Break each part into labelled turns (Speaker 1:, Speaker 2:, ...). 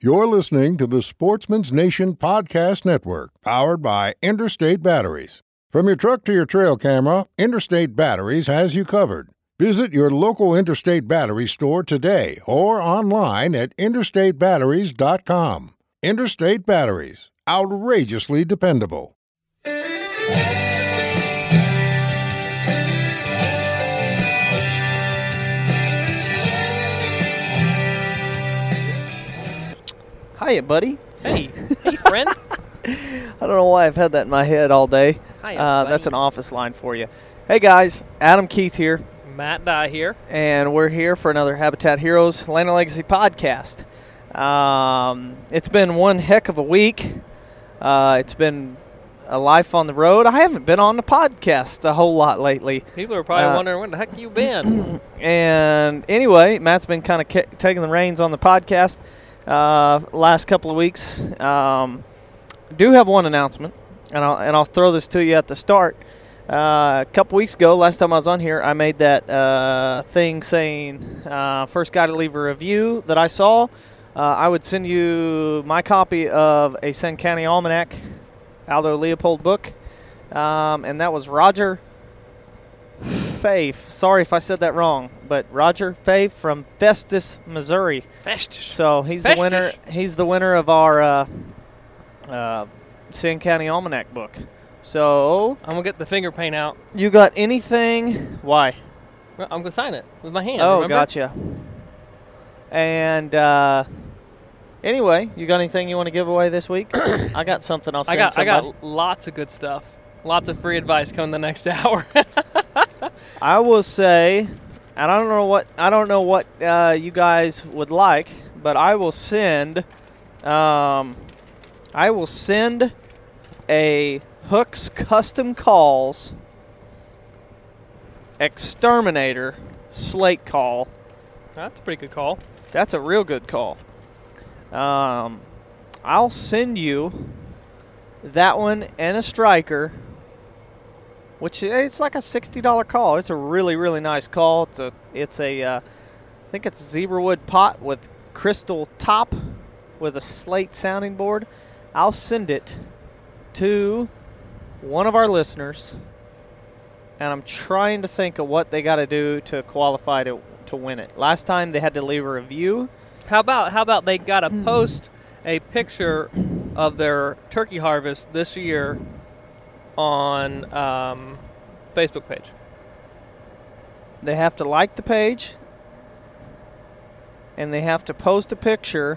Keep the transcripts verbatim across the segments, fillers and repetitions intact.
Speaker 1: You're listening to the Sportsman's Nation Podcast Network, powered by Interstate Batteries. From your truck to your trail camera, Interstate Batteries has you covered. Visit your local Interstate Battery store today or online at interstate batteries dot com. Interstate Batteries, outrageously dependable.
Speaker 2: Hiya, buddy.
Speaker 3: Hey. Hey, friend.
Speaker 2: I don't know why I've had that in my head all day.
Speaker 3: Hiya,
Speaker 2: uh,
Speaker 3: buddy.
Speaker 2: That's an office line for you. Hey, guys. Adam Keith here.
Speaker 3: Matt Dye here.
Speaker 2: And we're here for another Habitat Heroes Land and Legacy podcast. Um, it's been one heck of a week. Uh, it's been a life on the road. I haven't been on the podcast a whole lot lately.
Speaker 3: People are probably
Speaker 2: uh,
Speaker 3: wondering where the heck you been.
Speaker 2: And anyway, Matt's been kind of ca- taking the reins on the podcast uh, last couple of weeks. Um, do have one announcement, and I'll, and I'll throw this to you at the start. Uh, a couple weeks ago, last time I was on here, I made that uh, thing saying uh, first guy to leave a review that I saw, uh, I would send you my copy of a Sand County Almanac, Aldo Leopold book, um, and that was Roger Faith. Sorry if I said that wrong, but Roger Faith from Festus, Missouri.
Speaker 3: Festus.
Speaker 2: So he's
Speaker 3: Festus.
Speaker 2: the winner. He's the winner of our uh, uh, Sand County Almanac book. So
Speaker 3: I'm going to get the finger paint out.
Speaker 2: you got anything? Why?
Speaker 3: Well, I'm going to sign it with my hand.
Speaker 2: Oh,
Speaker 3: remember?
Speaker 2: gotcha. And uh, anyway, you got anything you want to give away this week? I got something I'll send
Speaker 3: I got, I
Speaker 2: somebody.
Speaker 3: got lots of good stuff. Lots of free advice coming the next hour.
Speaker 2: I will say, and I don't know what I don't know what uh, you guys would like, but I will send. Um, I will send a Hooks Custom Calls Exterminator slate call.
Speaker 3: That's a pretty good call.
Speaker 2: That's a real good call. Um, I'll send you that one and a striker, which it's like a sixty dollar call. It's a really, really nice call. It's a, it's a, uh, I think it's zebra wood pot with crystal top with a slate sounding board. I'll send it to one of our listeners, and I'm trying to think of what they got to do to qualify to to win it. Last time they had to leave a review.
Speaker 3: How about how about they got to post a picture of their turkey harvest this year on um, Facebook page?
Speaker 2: They have to like the page, and they have to post a picture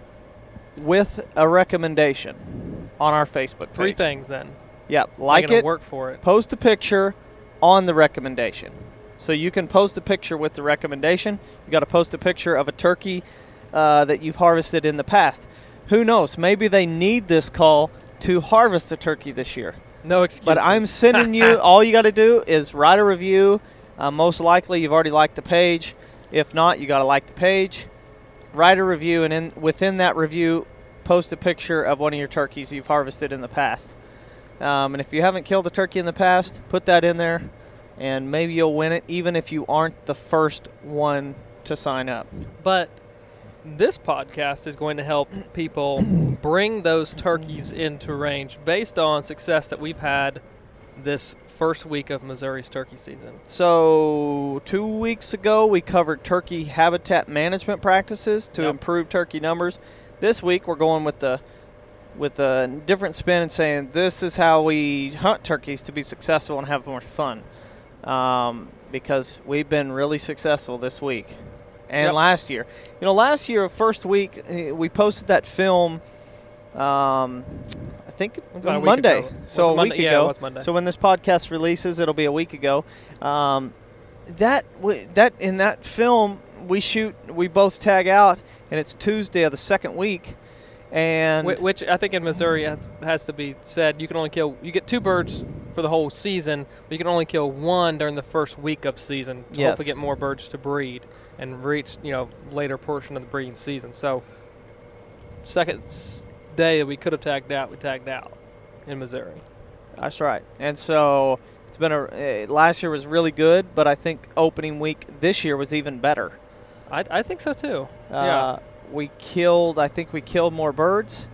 Speaker 2: with a recommendation on our Facebook page.
Speaker 3: Three things then.
Speaker 2: Yep, like
Speaker 3: They're gonna
Speaker 2: it,
Speaker 3: work for it.
Speaker 2: post a picture on the recommendation. So you can post a picture with the recommendation. You got to post a picture of a turkey uh, that you've harvested in the past. Who knows? Maybe they need this call to harvest a turkey this year.
Speaker 3: No excuses.
Speaker 2: But I'm sending you, all you got to do is write a review. Uh, most likely you've already liked the page. If not, you got to like the page. Write a review, and in, within that review, post a picture of one of your turkeys you've harvested in the past. Um, and if you haven't killed a turkey in the past, put that in there, and maybe you'll win it, even if you aren't the first one to sign up.
Speaker 3: But this podcast is going to help people bring those turkeys into range based on success that we've had this first week of Missouri's turkey season.
Speaker 2: So two weeks ago, we covered turkey habitat management practices to
Speaker 3: Yep. improve
Speaker 2: improve turkey numbers. This week, we're going with the with a different spin and saying this is how we hunt turkeys to be successful and have more fun. Um, because we've been really successful this week and
Speaker 3: Yep.
Speaker 2: last year. You know, last year, first week, eh, we posted that film. Um, I think it was
Speaker 3: about a
Speaker 2: on
Speaker 3: week
Speaker 2: Monday.
Speaker 3: ago. Was
Speaker 2: So
Speaker 3: it
Speaker 2: a
Speaker 3: Monday?
Speaker 2: week
Speaker 3: Yeah, it
Speaker 2: ago.
Speaker 3: was Monday.
Speaker 2: So when this podcast releases, it'll be a week ago. Um, that w- that in that film we shoot, we both tag out, and it's Tuesday of the second week, and
Speaker 3: Wh- Which I think in Missouri has, has to be said. You can only kill, you get two birds for the whole season, but you can only kill one during the first week of season to
Speaker 2: Yes.
Speaker 3: hopefully get more birds to breed and reach, you know, later portion of the breeding season. So second s- day that we could have tagged out, we tagged out in Missouri.
Speaker 2: that's right. And so it's been a uh, last year was really good, but I think opening week this year was even better.
Speaker 3: I, I think so too.
Speaker 2: Uh,
Speaker 3: yeah.
Speaker 2: we killed, I think we killed more birds.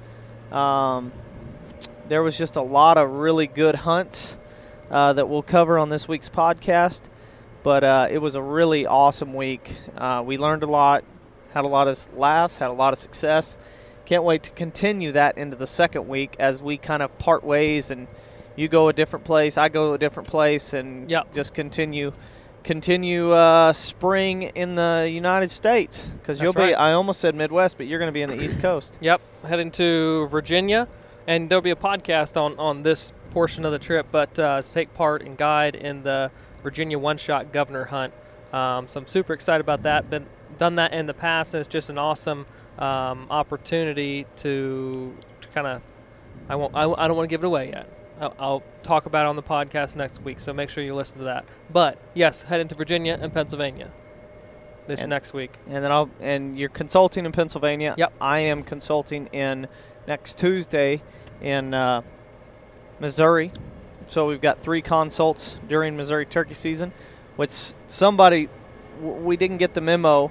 Speaker 2: Um, there was just a lot of really good hunts uh, that we'll cover on this week's podcast. But uh, it was a really awesome week. Uh, we learned a lot, had a lot of laughs, had a lot of success. Can't wait to continue that into the second week as we kind of part ways and you go a different place, I go a different place, and
Speaker 3: yep.
Speaker 2: just continue continue uh, spring in the United States. Because you'll
Speaker 3: right.
Speaker 2: be, I almost said Midwest, but you're going to be in the East Coast.
Speaker 3: Yep, heading to Virginia, and there'll be a podcast on, on this portion of the trip, but uh, to take part and guide in the Virginia one-shot governor hunt. Um, so I'm super excited about that. Been done that in the past, and it's just an awesome um, opportunity to, to kind of. I won't. I, I don't want to give it away yet. I'll, I'll talk about it on the podcast next week. So make sure you listen to that. But yes, heading to Virginia and Pennsylvania this
Speaker 2: and,
Speaker 3: next week.
Speaker 2: And then I'll and you're consulting in Pennsylvania.
Speaker 3: Yep.
Speaker 2: I am consulting in next Tuesday in uh, Missouri. So we've got three consults during Missouri turkey season, which somebody, we didn't get the memo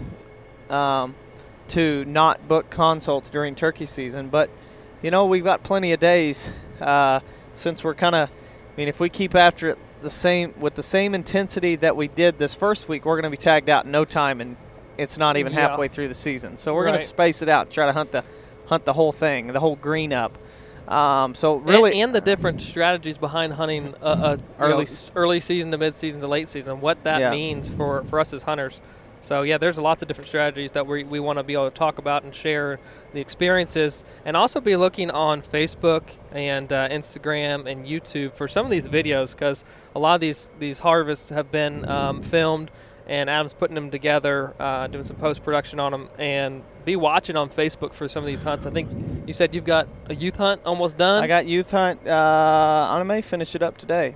Speaker 2: um, to not book consults during turkey season. But, you know, we've got plenty of days uh, since we're kind of, I mean, if we keep after it the same with the same intensity that we did this first week, we're going to be tagged out in no time, and it's not even
Speaker 3: yeah.
Speaker 2: halfway through the season. So we're
Speaker 3: right.
Speaker 2: going to space it out, try to hunt the hunt the whole thing, the whole green up. Um, so really,
Speaker 3: and, and the different strategies behind hunting a, a early know, early season to mid season to late season, what that
Speaker 2: yeah.
Speaker 3: means for, for us as hunters. So yeah, there's lots of different strategies that we we want to be able to talk about and share the experiences, and also be looking on Facebook and uh, Instagram and YouTube for some of these videos, because a lot of these these harvests have been um, filmed. And Adam's putting them together, uh, doing some post-production on them, and be watching on Facebook for some of these hunts. I think you said you've got a youth hunt almost done?
Speaker 2: I got youth hunt. Uh, I may finish it up today.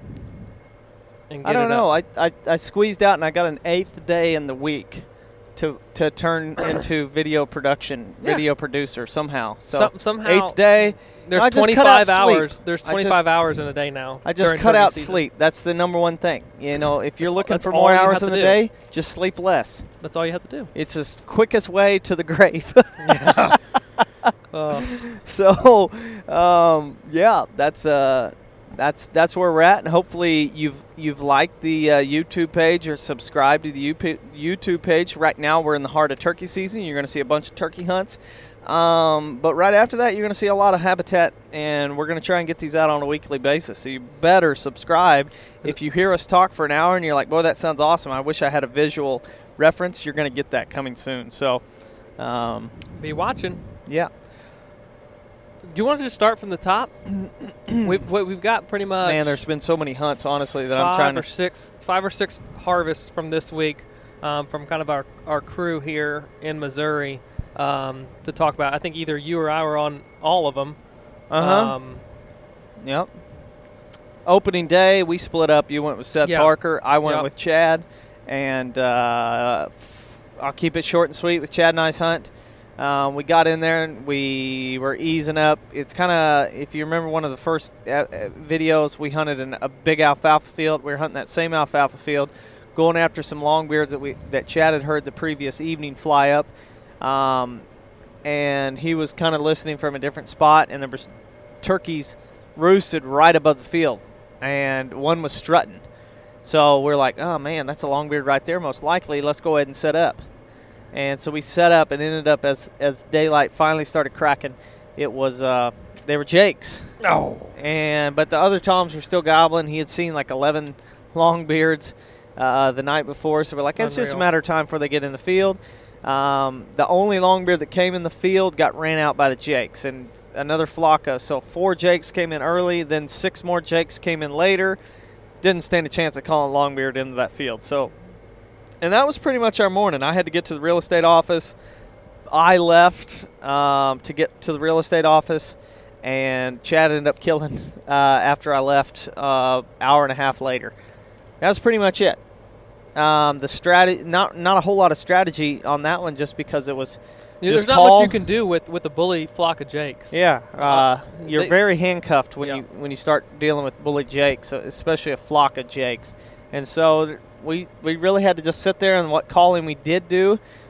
Speaker 3: And
Speaker 2: I don't know.
Speaker 3: I,
Speaker 2: I, I squeezed out, and I got an eighth day in the week to to turn into video production,
Speaker 3: yeah.
Speaker 2: video producer somehow. So
Speaker 3: some, somehow
Speaker 2: eighth day.
Speaker 3: There's
Speaker 2: I just
Speaker 3: twenty-five
Speaker 2: cut out
Speaker 3: hours.
Speaker 2: sleep.
Speaker 3: There's
Speaker 2: I
Speaker 3: twenty-five
Speaker 2: just,
Speaker 3: hours in a day now.
Speaker 2: I just cut out season. sleep. That's the number one thing. You know, if you're
Speaker 3: that's,
Speaker 2: looking
Speaker 3: that's
Speaker 2: for more hours in the
Speaker 3: do.
Speaker 2: day, just sleep less.
Speaker 3: That's all you have to do.
Speaker 2: It's the quickest way to the grave.
Speaker 3: yeah. uh.
Speaker 2: So, um, yeah, that's uh, that's that's where we're at, and hopefully you've you've liked the uh, YouTube page or subscribed to the YouTube page. Right now, we're in the heart of turkey season. You're going to see a bunch of turkey hunts. Um, but right after that, you're going to see a lot of habitat, and we're going to try and get these out on a weekly basis. So you better subscribe. If you hear us talk for an hour and you're like, boy, that sounds awesome, I wish I had a visual reference, you're going to get that coming soon. So um,
Speaker 3: be watching.
Speaker 2: Yeah.
Speaker 3: Do you want to just start from the top? we've, we've got pretty much.
Speaker 2: Man, there's been so many hunts, honestly, that
Speaker 3: five
Speaker 2: I'm trying
Speaker 3: or
Speaker 2: to.
Speaker 3: Six, five or six harvests from this week um, from kind of our, our crew here in Missouri. Um, to talk about. I think either you or I were on all of them.
Speaker 2: Uh-huh. Um, yep. Opening day, we split up. You went with Seth
Speaker 3: yep.
Speaker 2: Parker. I went
Speaker 3: yep.
Speaker 2: with Chad. And uh, f- I'll keep it short and sweet with Chad and I's hunt. Um, we got in there and we were easing up. It's kind of, if you remember one of the first uh, videos, we hunted in a big alfalfa field. We were hunting that same alfalfa field, going after some longbeards that we that Chad had heard the previous evening fly up. Um, and he was kind of listening from a different spot, and there was turkeys roosted right above the field, and one was strutting. So we're like, oh, man, that's a longbeard right there most likely. Let's go ahead and set up. And so we set up, and ended up as, as daylight finally started cracking, it was uh, they were jakes.
Speaker 3: Oh.
Speaker 2: And but the other toms were still gobbling. He had seen like eleven longbeards uh, the night before, so we're like, it's
Speaker 3: Unreal.
Speaker 2: just a matter of time before they get in the field. Um, the only longbeard that came in the field got ran out by the jakes, and another flock of, so four jakes came in early, then six more jakes came in later. Didn't stand a chance of calling longbeard into that field. So, and that was pretty much our morning. I had to get to the real estate office. I left um, to get to the real estate office, and Chad ended up killing uh, after I left uh, hour and a half later. That was pretty much it. Um, the strategy, not not a whole lot of strategy on that one, just because it was.
Speaker 3: Yeah,
Speaker 2: just
Speaker 3: there's not
Speaker 2: call.
Speaker 3: much you can do with, with a bully flock of jakes.
Speaker 2: Yeah, uh, you're
Speaker 3: they,
Speaker 2: very handcuffed when
Speaker 3: yeah.
Speaker 2: you when you start dealing with bully jakes, especially a flock of jakes. And so we we really had to just sit there, and what calling we did do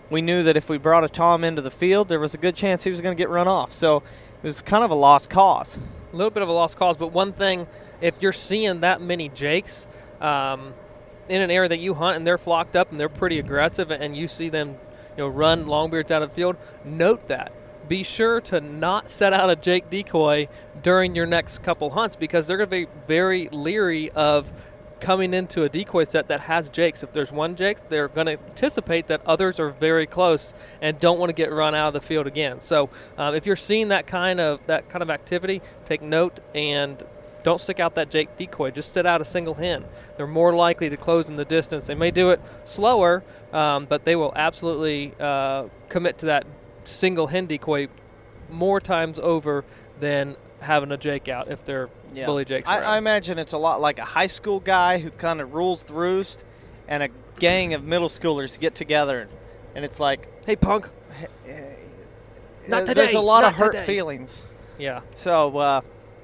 Speaker 2: we knew that if we brought a tom into the field, there was a good chance he was going to get run off. So it was kind of a lost cause.
Speaker 3: A little bit of a lost cause, but one thing, if you're seeing that many jakes um, in an area that you hunt and they're flocked up and they're pretty aggressive and you see them, you know, run longbeards out of the field, note that. Be sure to not set out a jake decoy during your next couple hunts because they're going to be very leery of coming into a decoy set that has jakes. If there's one jake, they're going to anticipate that others are very close and don't want to get run out of the field again. So um, if you're seeing that kind of that kind of activity, take note and don't stick out that jake decoy. Just sit out a single hen. They're more likely to close in the distance. They may do it slower, um, but they will absolutely uh, commit to that single hen decoy more times over than having a jake out if they're
Speaker 2: yeah.
Speaker 3: bully jakes
Speaker 2: I,
Speaker 3: around.
Speaker 2: I imagine it's a lot like a high school guy who kind of rules the roost and a gang of middle schoolers get together and it's like,
Speaker 3: hey, punk. Not today.
Speaker 2: There's a lot
Speaker 3: Not
Speaker 2: of hurt
Speaker 3: today.
Speaker 2: feelings.
Speaker 3: Yeah.
Speaker 2: So, uh,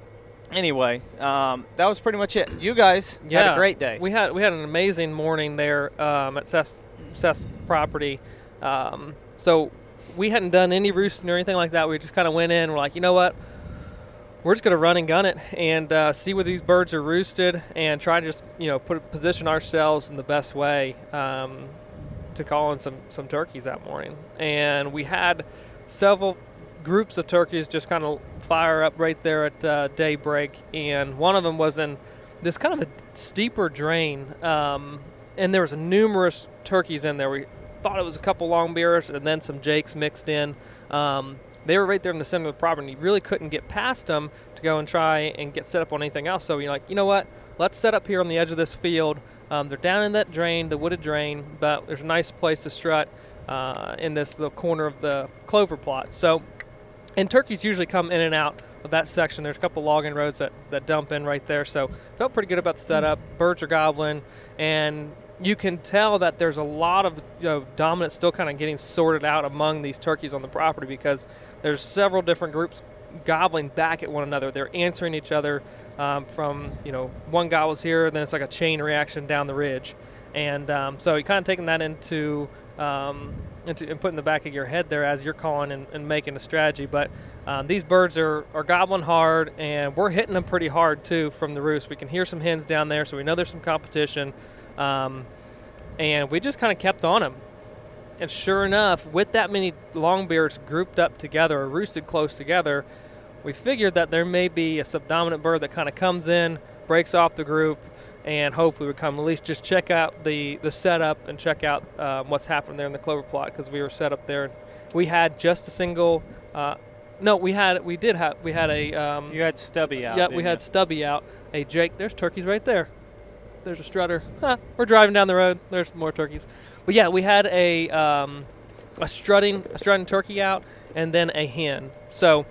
Speaker 2: anyway, um, that was pretty much it. You guys
Speaker 3: yeah.
Speaker 2: had a great day.
Speaker 3: We had we had an amazing morning there um, at Seth's, Seth's property. Um, so we hadn't done any roosting or anything like that. We just kind of went in. We're like, you know what? We're just going to run and gun it and uh, see where these birds are roosted and try to just, you know, put position ourselves in the best way um, to call in some, some turkeys that morning. And we had several groups of turkeys just kind of fire up right there at uh, daybreak. And one of them was in this kind of a steeper drain. Um, and there was numerous turkeys in there. We thought it was a couple long bears and then some jakes mixed in. Um, they were right there in the center of the property. And you really couldn't get past them to go and try and get set up on anything else. So you're like, you know what? Let's set up here on the edge of this field. Um, they're down in that drain, the wooded drain, but there's a nice place to strut uh, in this little corner of the clover plot. So, and turkeys usually come in and out of that section. There's a couple logging roads that, that dump in right there. So felt pretty good about the setup. Birds are gobbling, and you can tell that there's a lot of, you know, dominance still kind of getting sorted out among these turkeys on the property because there's several different groups gobbling back at one another. They're answering each other um, from, you know, one gobbles here, then it's like a chain reaction down the ridge. And um, so you're kind of taking that into, um, into and putting the back of your head there as you're calling and, and making a strategy. But um, these birds are, are gobbling hard, and we're hitting them pretty hard, too, from the roost. We can hear some hens down there, so we know there's some competition. Um, and we just kind of kept on them. And sure enough, with that many longbeards grouped up together or roosted close together, we figured that there may be a subdominant bird that kind of comes in, breaks off the group, and hopefully would come at least just check out the, the setup and check out um, what's happening there in the clover plot because we were set up there. We had just a single uh, – no, we had we did have – we had a um, –
Speaker 2: You had Stubby out.
Speaker 3: Yeah, we had
Speaker 2: you?
Speaker 3: Stubby out. A Jake – there's turkeys right there. There's a strutter. Huh, we're driving down the road. There's more turkeys. But, yeah, we had a um, a strutting a strutting turkey out and then a hen. So,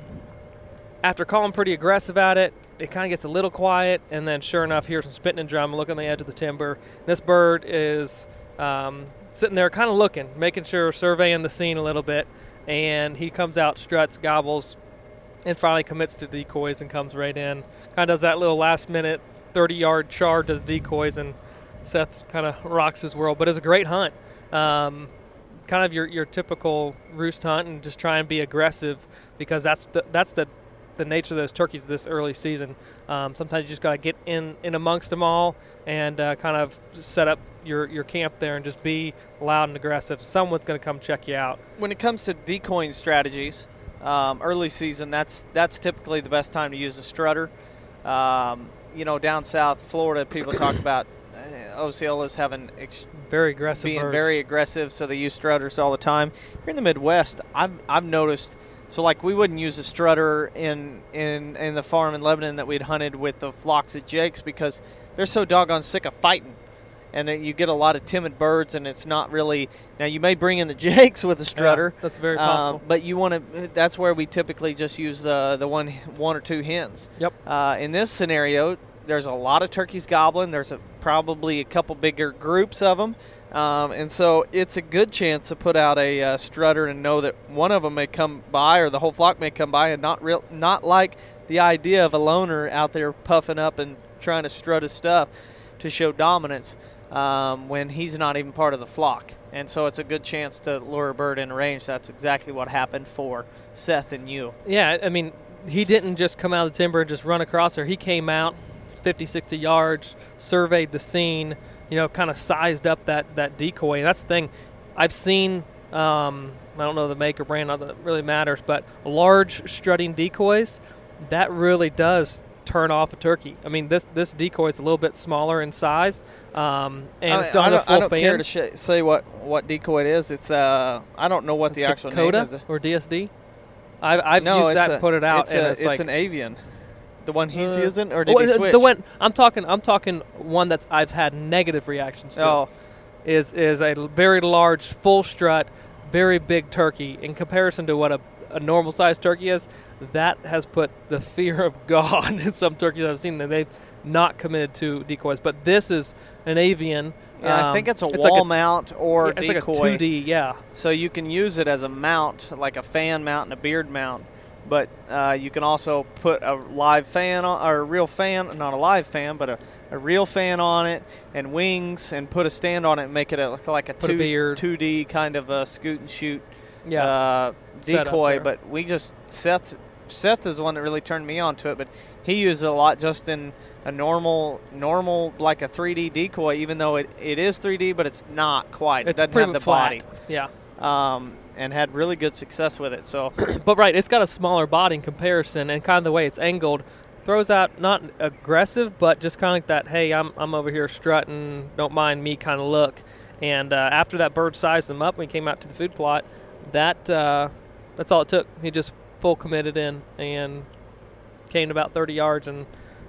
Speaker 3: after calling pretty aggressive at it, it kind of gets a little quiet, and then sure enough, here's some spitting and drum. Look on the edge of the timber. This bird is um, sitting there kind of looking, making sure, surveying the scene a little bit, and he comes out, struts, gobbles, and finally commits to decoys and comes right in. Kind of does that little last-minute thirty-yard charge of the decoys, and Seth kind of rocks his world. But it's a great hunt. Um, kind of your, your typical roost hunt, and just try and be aggressive because that's the, that's the the nature of those turkeys this early season. Um, sometimes you just got to get in, in amongst them all and uh, kind of set up your, your camp there and just be loud and aggressive. Someone's going to come check you out.
Speaker 2: When it comes to decoying strategies, um, early season, that's that's typically the best time to use a strutter. Um, you know, down south Florida, people talk about uh, Osceolas having ex-
Speaker 3: very aggressive
Speaker 2: being
Speaker 3: birds.
Speaker 2: very aggressive, so they use strutters all the time. Here in the Midwest, I've I've noticed. So, like, we wouldn't use a strutter in, in, in the farm in Lebanon that we'd hunted with the flocks of jakes because they're so doggone sick of fighting. And uh, you get a lot of timid birds, and it's not really – now, you may bring in the jakes with a strutter.
Speaker 3: Yeah, that's very possible.
Speaker 2: Uh, but you want to – that's where we typically just use the, the one one or two hens.
Speaker 3: Yep.
Speaker 2: Uh, in this scenario, there's a lot of turkeys gobbling. There's a, probably a couple bigger groups of them. Um, and so it's a good chance to put out a uh, strutter and know that one of them may come by or the whole flock may come by and not real, not like the idea of a loner out there puffing up and trying to strut his stuff to show dominance. um, when he's not even part of the flock. And so it's a good chance to lure a bird in range. That's exactly what happened for Seth and you.
Speaker 3: Yeah, I mean, he didn't just come out of the timber and just run across her. He came out fifty, sixty yards, surveyed the scene, you know, kind of sized up that, that decoy. And that's the thing. I've seen, um, I don't know the make or brand, not that it really matters, but large strutting decoys, that really does turn off a turkey. I mean, this this decoy is a little bit smaller in size, um, and
Speaker 2: I,
Speaker 3: it still
Speaker 2: I
Speaker 3: has a
Speaker 2: don't,
Speaker 3: full
Speaker 2: I don't
Speaker 3: fan.
Speaker 2: care to sh- say what, what decoy it is. It's uh, I don't know what the actual
Speaker 3: Dakota
Speaker 2: name is.
Speaker 3: or D S D? I've, I've
Speaker 2: no,
Speaker 3: used
Speaker 2: it's
Speaker 3: that
Speaker 2: a,
Speaker 3: and put it out,
Speaker 2: It's,
Speaker 3: and
Speaker 2: a,
Speaker 3: it's,
Speaker 2: it's
Speaker 3: like
Speaker 2: an avian. The one he's
Speaker 3: uh,
Speaker 2: using, or did
Speaker 3: oh,
Speaker 2: he switch?
Speaker 3: The one I'm talking, I'm talking one that's I've had negative reactions to.
Speaker 2: Oh.
Speaker 3: Is is a very large, full strut, very big turkey in comparison to what a, a normal sized turkey is. That has put the fear of God in some turkeys I've seen that they've not committed to decoys. But this is an avian.
Speaker 2: Yeah,
Speaker 3: um,
Speaker 2: I think it's a
Speaker 3: it's
Speaker 2: wall
Speaker 3: like a,
Speaker 2: mount or
Speaker 3: yeah, it's
Speaker 2: decoy.
Speaker 3: like a two D, yeah.
Speaker 2: So you can use it as a mount, like a fan mount and a beard mount. But uh, you can also put a live fan on, or a real fan, not a live fan, but a, a real fan on it and wings, and put a stand on it and make it a, like a,
Speaker 3: Put a
Speaker 2: two,
Speaker 3: beard.
Speaker 2: 2D kind of a scoot and shoot
Speaker 3: Yeah.
Speaker 2: uh,
Speaker 3: Setup
Speaker 2: decoy.
Speaker 3: there.
Speaker 2: But we just Seth Seth is the one that really turned me on to it. But he used it a lot just in a normal normal like a three D decoy, even though it, it is three D, but it's not quite.
Speaker 3: It's
Speaker 2: it doesn't
Speaker 3: pretty
Speaker 2: have the
Speaker 3: flat.
Speaker 2: body.
Speaker 3: Yeah.
Speaker 2: Um, and had really good success with it. So,
Speaker 3: But right, it's got a smaller body in comparison, and kind of the way it's angled throws out not aggressive, but just kind of like that, hey, I'm I'm over here strutting, don't mind me kind of look. And uh, after that bird sized him up when he came out to the food plot, that uh, that's all it took. He just full committed in and came to about thirty yards, and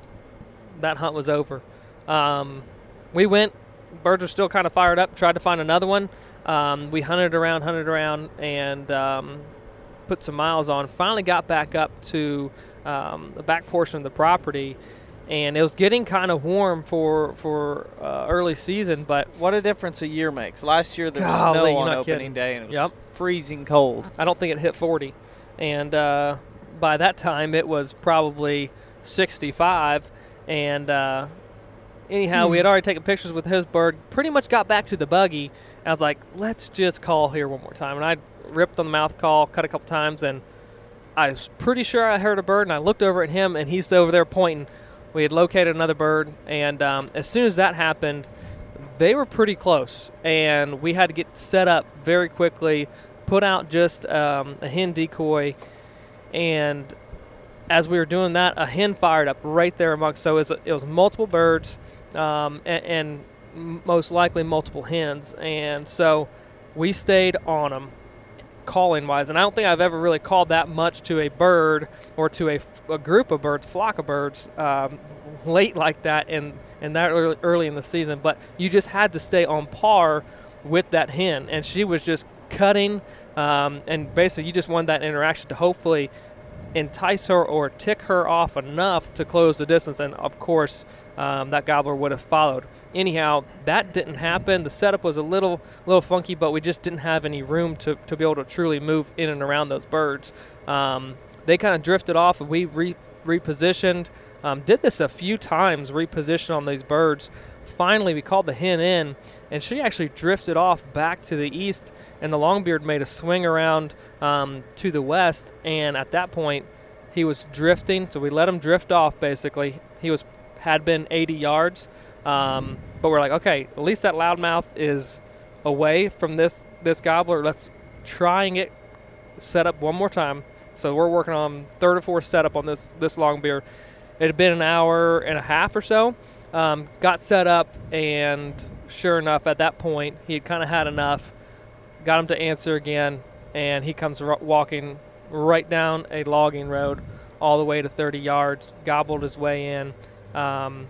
Speaker 3: that hunt was over. Um, we went, birds were still kind of fired up, tried to find another one. Um, we hunted around, hunted around, and um, put some miles on. Finally got back up to um, the back portion of the property, and it was getting kind of warm for for uh, early season. But
Speaker 2: what a difference a year makes. Last year there was
Speaker 3: Golly,
Speaker 2: snow
Speaker 3: you're
Speaker 2: on
Speaker 3: not
Speaker 2: opening
Speaker 3: kidding.
Speaker 2: day, and it was
Speaker 3: Yep.
Speaker 2: freezing cold.
Speaker 3: I don't think it hit forty, and uh, by that time it was probably sixty-five. And uh, anyhow, we had already taken pictures with his bird. Pretty much got back to the buggy. I was like, let's just call here one more time. And I ripped on the mouth call, cut a couple times, and I was pretty sure I heard a bird. And I looked over at him, and he's over there pointing. We had located another bird, and um, as soon as that happened, they were pretty close. And we had to get set up very quickly, put out just um, a hen decoy, and as we were doing that, a hen fired up right there amongst. So it was, it was multiple birds, um, and, and most likely multiple hens, and so we stayed on them calling wise. And I don't think I've ever really called that much to a bird or to a, a group of birds, flock of birds, um, late like that and and that early, early in the season. But you just had to stay on par with that hen, and she was just cutting, um, and basically you just wanted that interaction to hopefully entice her or tick her off enough to close the distance. And of course um, that gobbler would have followed. Anyhow, that didn't happen. The setup was a little little funky, but we just didn't have any room to, to be able to truly move in and around those birds. Um, they kind of drifted off, and we re- repositioned. Um, did this a few times, reposition on these birds. Finally, we called the hen in, and she actually drifted off back to the east, and the longbeard made a swing around um, to the west, and at that point, he was drifting, so we let him drift off, basically. He was had been eighty yards, um, but we're like, okay, at least that loudmouth is away from this, this gobbler. Let's try and get set up one more time. So we're working on third or fourth setup on this, this longbeard. It had been an hour and a half or so. Um, got set up, and sure enough, at that point, he had kind of had enough. Got him to answer again, and he comes r- walking right down a logging road all the way to thirty yards, gobbled his way in. Um,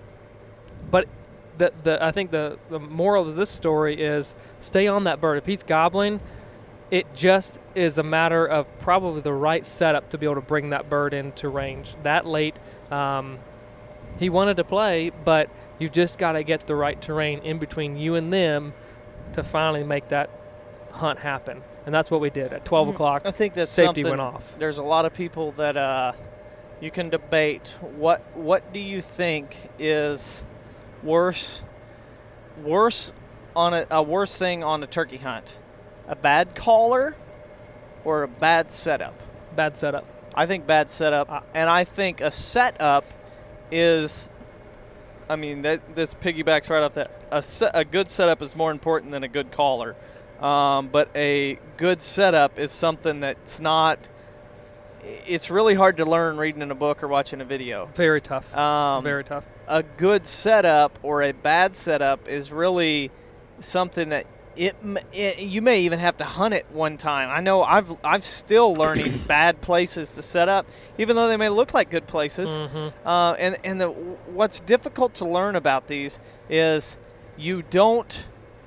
Speaker 3: but the the I think the, the moral of this story is stay on that bird. If he's gobbling, it just is a matter of probably the right setup to be able to bring that bird into range. That late, um, he wanted to play, but you just got to get the right terrain in between you and them to finally make that hunt happen. And that's what we did. At twelve o'clock,
Speaker 2: I think that's
Speaker 3: safety
Speaker 2: something-
Speaker 3: went off.
Speaker 2: There's a lot of people that uh, you can debate. What What do you think is worse, worse on a, a worse thing on a turkey hunt? A bad caller or a bad setup?
Speaker 3: Bad setup.
Speaker 2: I think bad setup, uh, and I think a setup is, I mean, that, this piggybacks right off that. A, set, a good setup is more important than a good caller. Um, but a good setup is something that's not, it's really hard to learn reading in a book or watching a video.
Speaker 3: Very tough.
Speaker 2: Um,
Speaker 3: Very tough.
Speaker 2: A good setup or a bad setup is really something that it, it you may even have to hunt it one time. I know I've I've still learning bad places to set up, even though they may look like good places.
Speaker 3: Mm-hmm.
Speaker 2: Uh, and and the, what's difficult to learn about these is you don't.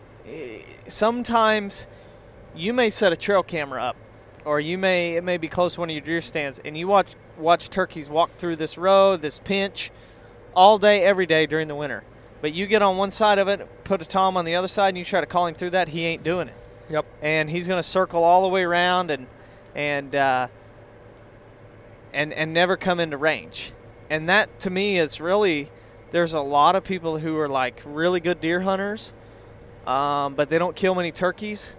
Speaker 2: Sometimes you may set a trail camera up, or you may it may be close to one of your deer stands, and you watch watch turkeys walk through this row, this pinch, all day, every day during the winter. But you get on one side of it, put a tom on the other side, and you try to call him through that, he ain't doing it.
Speaker 3: Yep.
Speaker 2: And he's going to circle all the way around and and uh, and and never come into range. And that to me is really, there's a lot of people who are like really good deer hunters, um, but they don't kill many turkeys,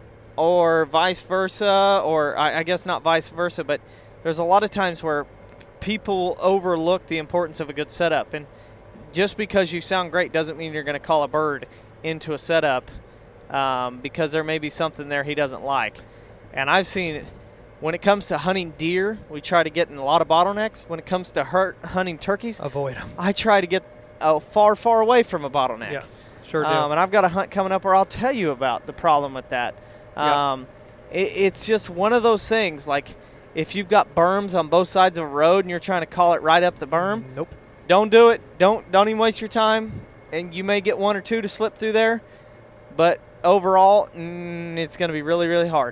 Speaker 2: or vice versa, or I, I guess not vice versa, but there's a lot of times where people overlook the importance of a good setup. And just because you sound great doesn't mean you're going to call a bird into a setup, um, because there may be something there he doesn't like. And I've seen, when it comes to hunting deer, we try to get in a lot of bottlenecks. When it comes to hurt, hunting turkeys,
Speaker 3: avoid them.
Speaker 2: I try to get uh, far, far away from a bottleneck.
Speaker 3: Yes, sure do.
Speaker 2: Um, and I've got a hunt coming up where I'll tell you about the problem with that. Um, yep. it, it's just one of those things, like if you've got berms on both sides of a road and you're trying to call it right up the berm,
Speaker 3: nope.
Speaker 2: Don't do it. Don't don't even waste your time. And you may get one or two to slip through there, but overall, mm, it's going to be really, really hard.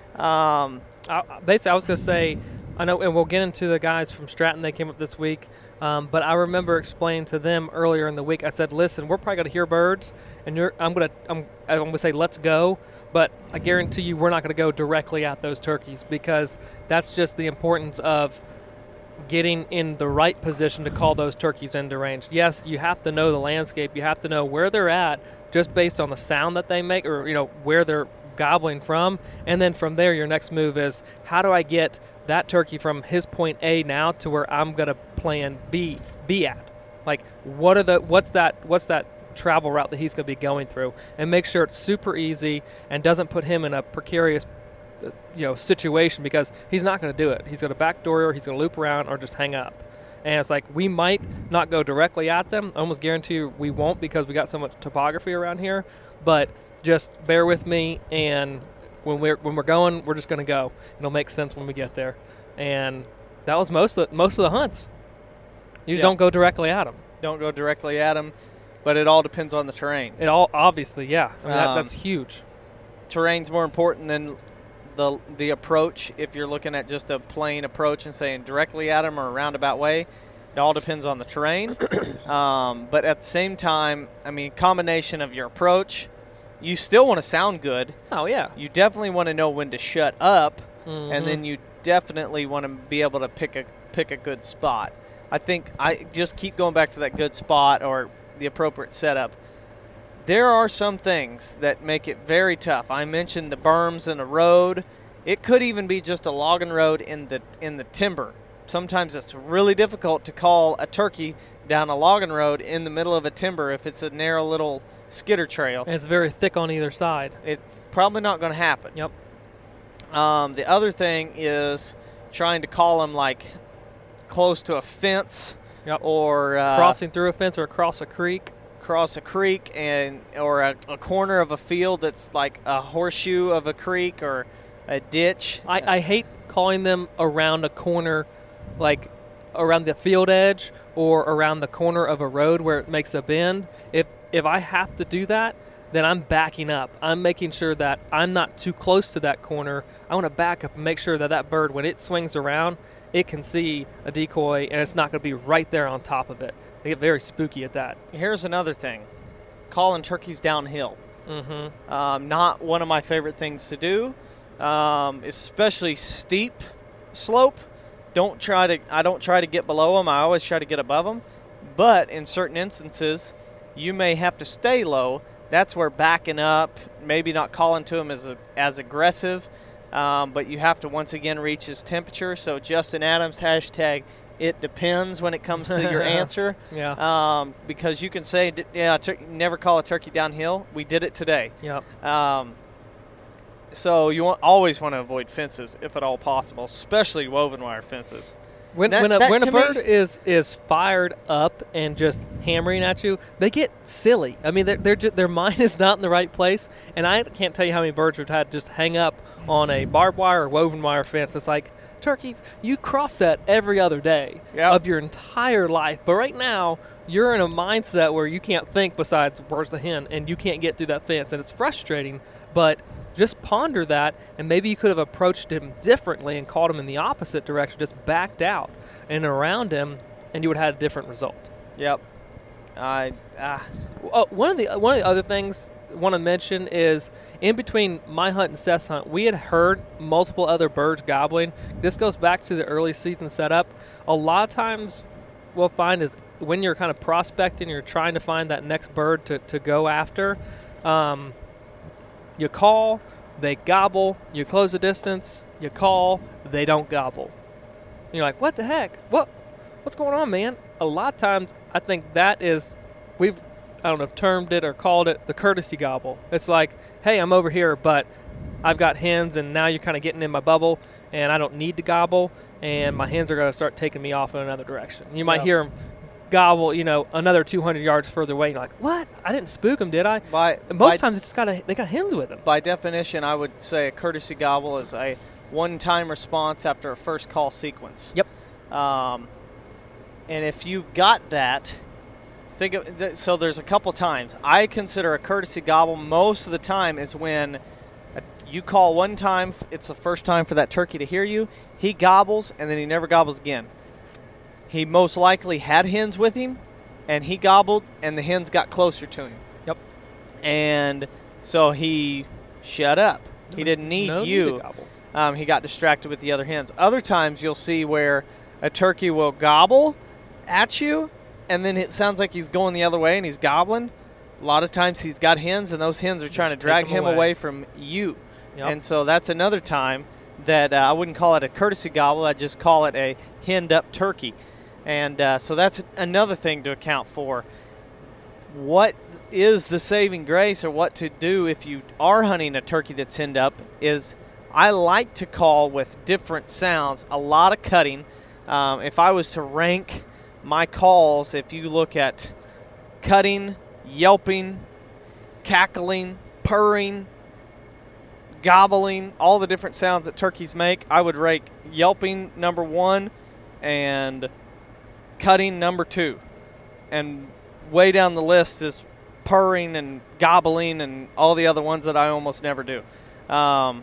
Speaker 2: Um,
Speaker 3: I, basically, I was going to say, I know, and we'll get into the guys from Stratton. They came up this week, um, but I remember explaining to them earlier in the week. I said, "Listen, we're probably going to hear birds, and you're, I'm going to I'm, I'm going to say, let's go." But I guarantee you, we're not going to go directly at those turkeys, because that's just the importance of getting in the right position to call those turkeys into range. Yes, you have to know the landscape. You have to know where they're at just based on the sound that they make, or, you know, where they're gobbling from. And then from there, your next move is, how do I get that turkey from his point A now to where I'm going to plan B be at? Like, what are the what's that what's that travel route that he's going to be going through, and make sure it's super easy and doesn't put him in a precarious you know situation, because he's not going to do it. He's going to backdoor, or he's going to loop around, or just hang up. And it's like, we might not go directly at them. I almost guarantee you we won't, because we got so much topography around here. But just bear with me, and when we're when we're going, we're just going to go. It'll make sense when we get there. And that was most of the, most of the hunts. You just
Speaker 2: yeah.
Speaker 3: don't go directly at them.
Speaker 2: Don't go directly at them, but it all depends on the terrain.
Speaker 3: It all obviously, yeah. I mean, that,
Speaker 2: Um,
Speaker 3: that's huge.
Speaker 2: Terrain's more important than the the approach. If you're looking at just a plain approach and saying directly at them or a roundabout way, it all depends on the terrain. um, but at the same time, I mean, combination of your approach, you still want to sound good.
Speaker 3: Oh, yeah.
Speaker 2: You definitely want to know when to shut up,
Speaker 3: Mm-hmm.
Speaker 2: and then you definitely want to be able to pick a pick a good spot. I think I just keep going back to that good spot or the appropriate setup. There are some things that make it very tough. I mentioned the berms in a road. It could even be just a logging road in the in the timber. Sometimes it's really difficult to call a turkey down a logging road in the middle of a timber if it's a narrow little skidder trail.
Speaker 3: And it's very thick on either side.
Speaker 2: It's probably not going to happen.
Speaker 3: Yep.
Speaker 2: Um, the other thing is trying to call them like close to a fence,
Speaker 3: Yep.
Speaker 2: or uh,
Speaker 3: Crossing through a fence or across a creek.
Speaker 2: cross a creek, and or a, a corner of a field that's like a horseshoe of a creek or a ditch.
Speaker 3: I, I hate calling them around a corner, like around the field edge or around the corner of a road where it makes a bend. If if I have to do that, then I'm backing up. I'm making sure that I'm not too close to that corner. I want to back up and make sure that that bird, when it swings around, it can see a decoy, and it's not going to be right there on top of it. They get very spooky at that.
Speaker 2: Here's another thing: calling turkeys downhill.
Speaker 3: Mm-hmm.
Speaker 2: Um, not one of my favorite things to do, um, especially steep slope. Don't try to. I don't try to get below them. I always try to get above them. But in certain instances, you may have to stay low. That's where backing up, maybe not calling to him as, a, as aggressive, um, but you have to once again reach his temperature. So Justin Adams, hashtag it depends when it comes to your answer.
Speaker 3: Yeah.
Speaker 2: Um, because you can say, yeah, tur- never call a turkey downhill. We did it today.
Speaker 3: Yep.
Speaker 2: Um, so you want, always want to avoid fences if at all possible, especially woven wire fences.
Speaker 3: When,
Speaker 2: That-
Speaker 3: when a,
Speaker 2: that
Speaker 3: when a
Speaker 2: to
Speaker 3: bird
Speaker 2: me-
Speaker 3: is, is fired up and just hammering at you, they get silly. I mean, they're, they're ju- their mind is not in the right place. And I can't tell you how many birds we've had just hang up on a barbed wire or woven wire fence. It's like, turkeys, you cross that every other day
Speaker 2: Yep.
Speaker 3: of your entire life. But right now, you're in a mindset where you can't think besides where's the hen, and you can't get through that fence. And it's frustrating, but just ponder that, and maybe you could have approached him differently and called him in the opposite direction, just backed out and around him, and you would have had a different result.
Speaker 2: Yep. I ah.
Speaker 3: Uh, one of the one of the other things I want to mention is in between my hunt and Seth's hunt, we had heard multiple other birds gobbling. This goes back to the early season setup. A lot of times we'll find is when you're kind of prospecting, you're trying to find that next bird to, to go after, um, you call, they gobble, you close the distance, you call, they don't gobble. And you're like, what the heck? What? What's going on, man? A lot of times I think that is, we've, I don't know, termed it or called it the courtesy gobble. It's like, hey, I'm over here, but I've got hens, and now you're kind of getting in my bubble, and I don't need to gobble, and my hens are going to start taking me off in another direction. You might
Speaker 2: Yep.
Speaker 3: hear them gobble, you know, another two hundred yards further away. And you're like, what? I didn't spook them, did I?
Speaker 2: By,
Speaker 3: And most
Speaker 2: by,
Speaker 3: times it's got a, they got hens with them.
Speaker 2: by definition, I would say a courtesy gobble is a one-time response after a first call sequence.
Speaker 3: Yep.
Speaker 2: Um, and if you've got that, think of th- so. There's a couple times I consider a courtesy gobble. Most of the time is when a, you call one time. It's the first time for that turkey to hear you. He gobbles, and then he never gobbles again. He most likely had hens with him, and he gobbled, and the hens got closer to him.
Speaker 3: Yep.
Speaker 2: And so he shut up. He didn't need
Speaker 3: no
Speaker 2: you.
Speaker 3: Need to gobble.
Speaker 2: Um, he got distracted with the other hens. Other times you'll see where a turkey will gobble at you, and then it sounds like he's going the other way and he's gobbling. A lot of times he's got hens, and those hens are trying
Speaker 3: Just
Speaker 2: to drag
Speaker 3: take 'em
Speaker 2: him
Speaker 3: away.
Speaker 2: away from you.
Speaker 3: Yep.
Speaker 2: And so that's another time that uh, I wouldn't call it a courtesy gobble. I'd just call it a henned-up turkey. And uh, so that's another thing to account for. What is the saving grace, or what to do if you are hunting a turkey that's henned up, is I like to call with different sounds, a lot of cutting. Um, if I was to rank my calls, if you look at cutting, yelping, cackling, purring, gobbling, all the different sounds that turkeys make, I would rank yelping number one and cutting number two. And way down the list is purring and gobbling and all the other ones that I almost never do. Um,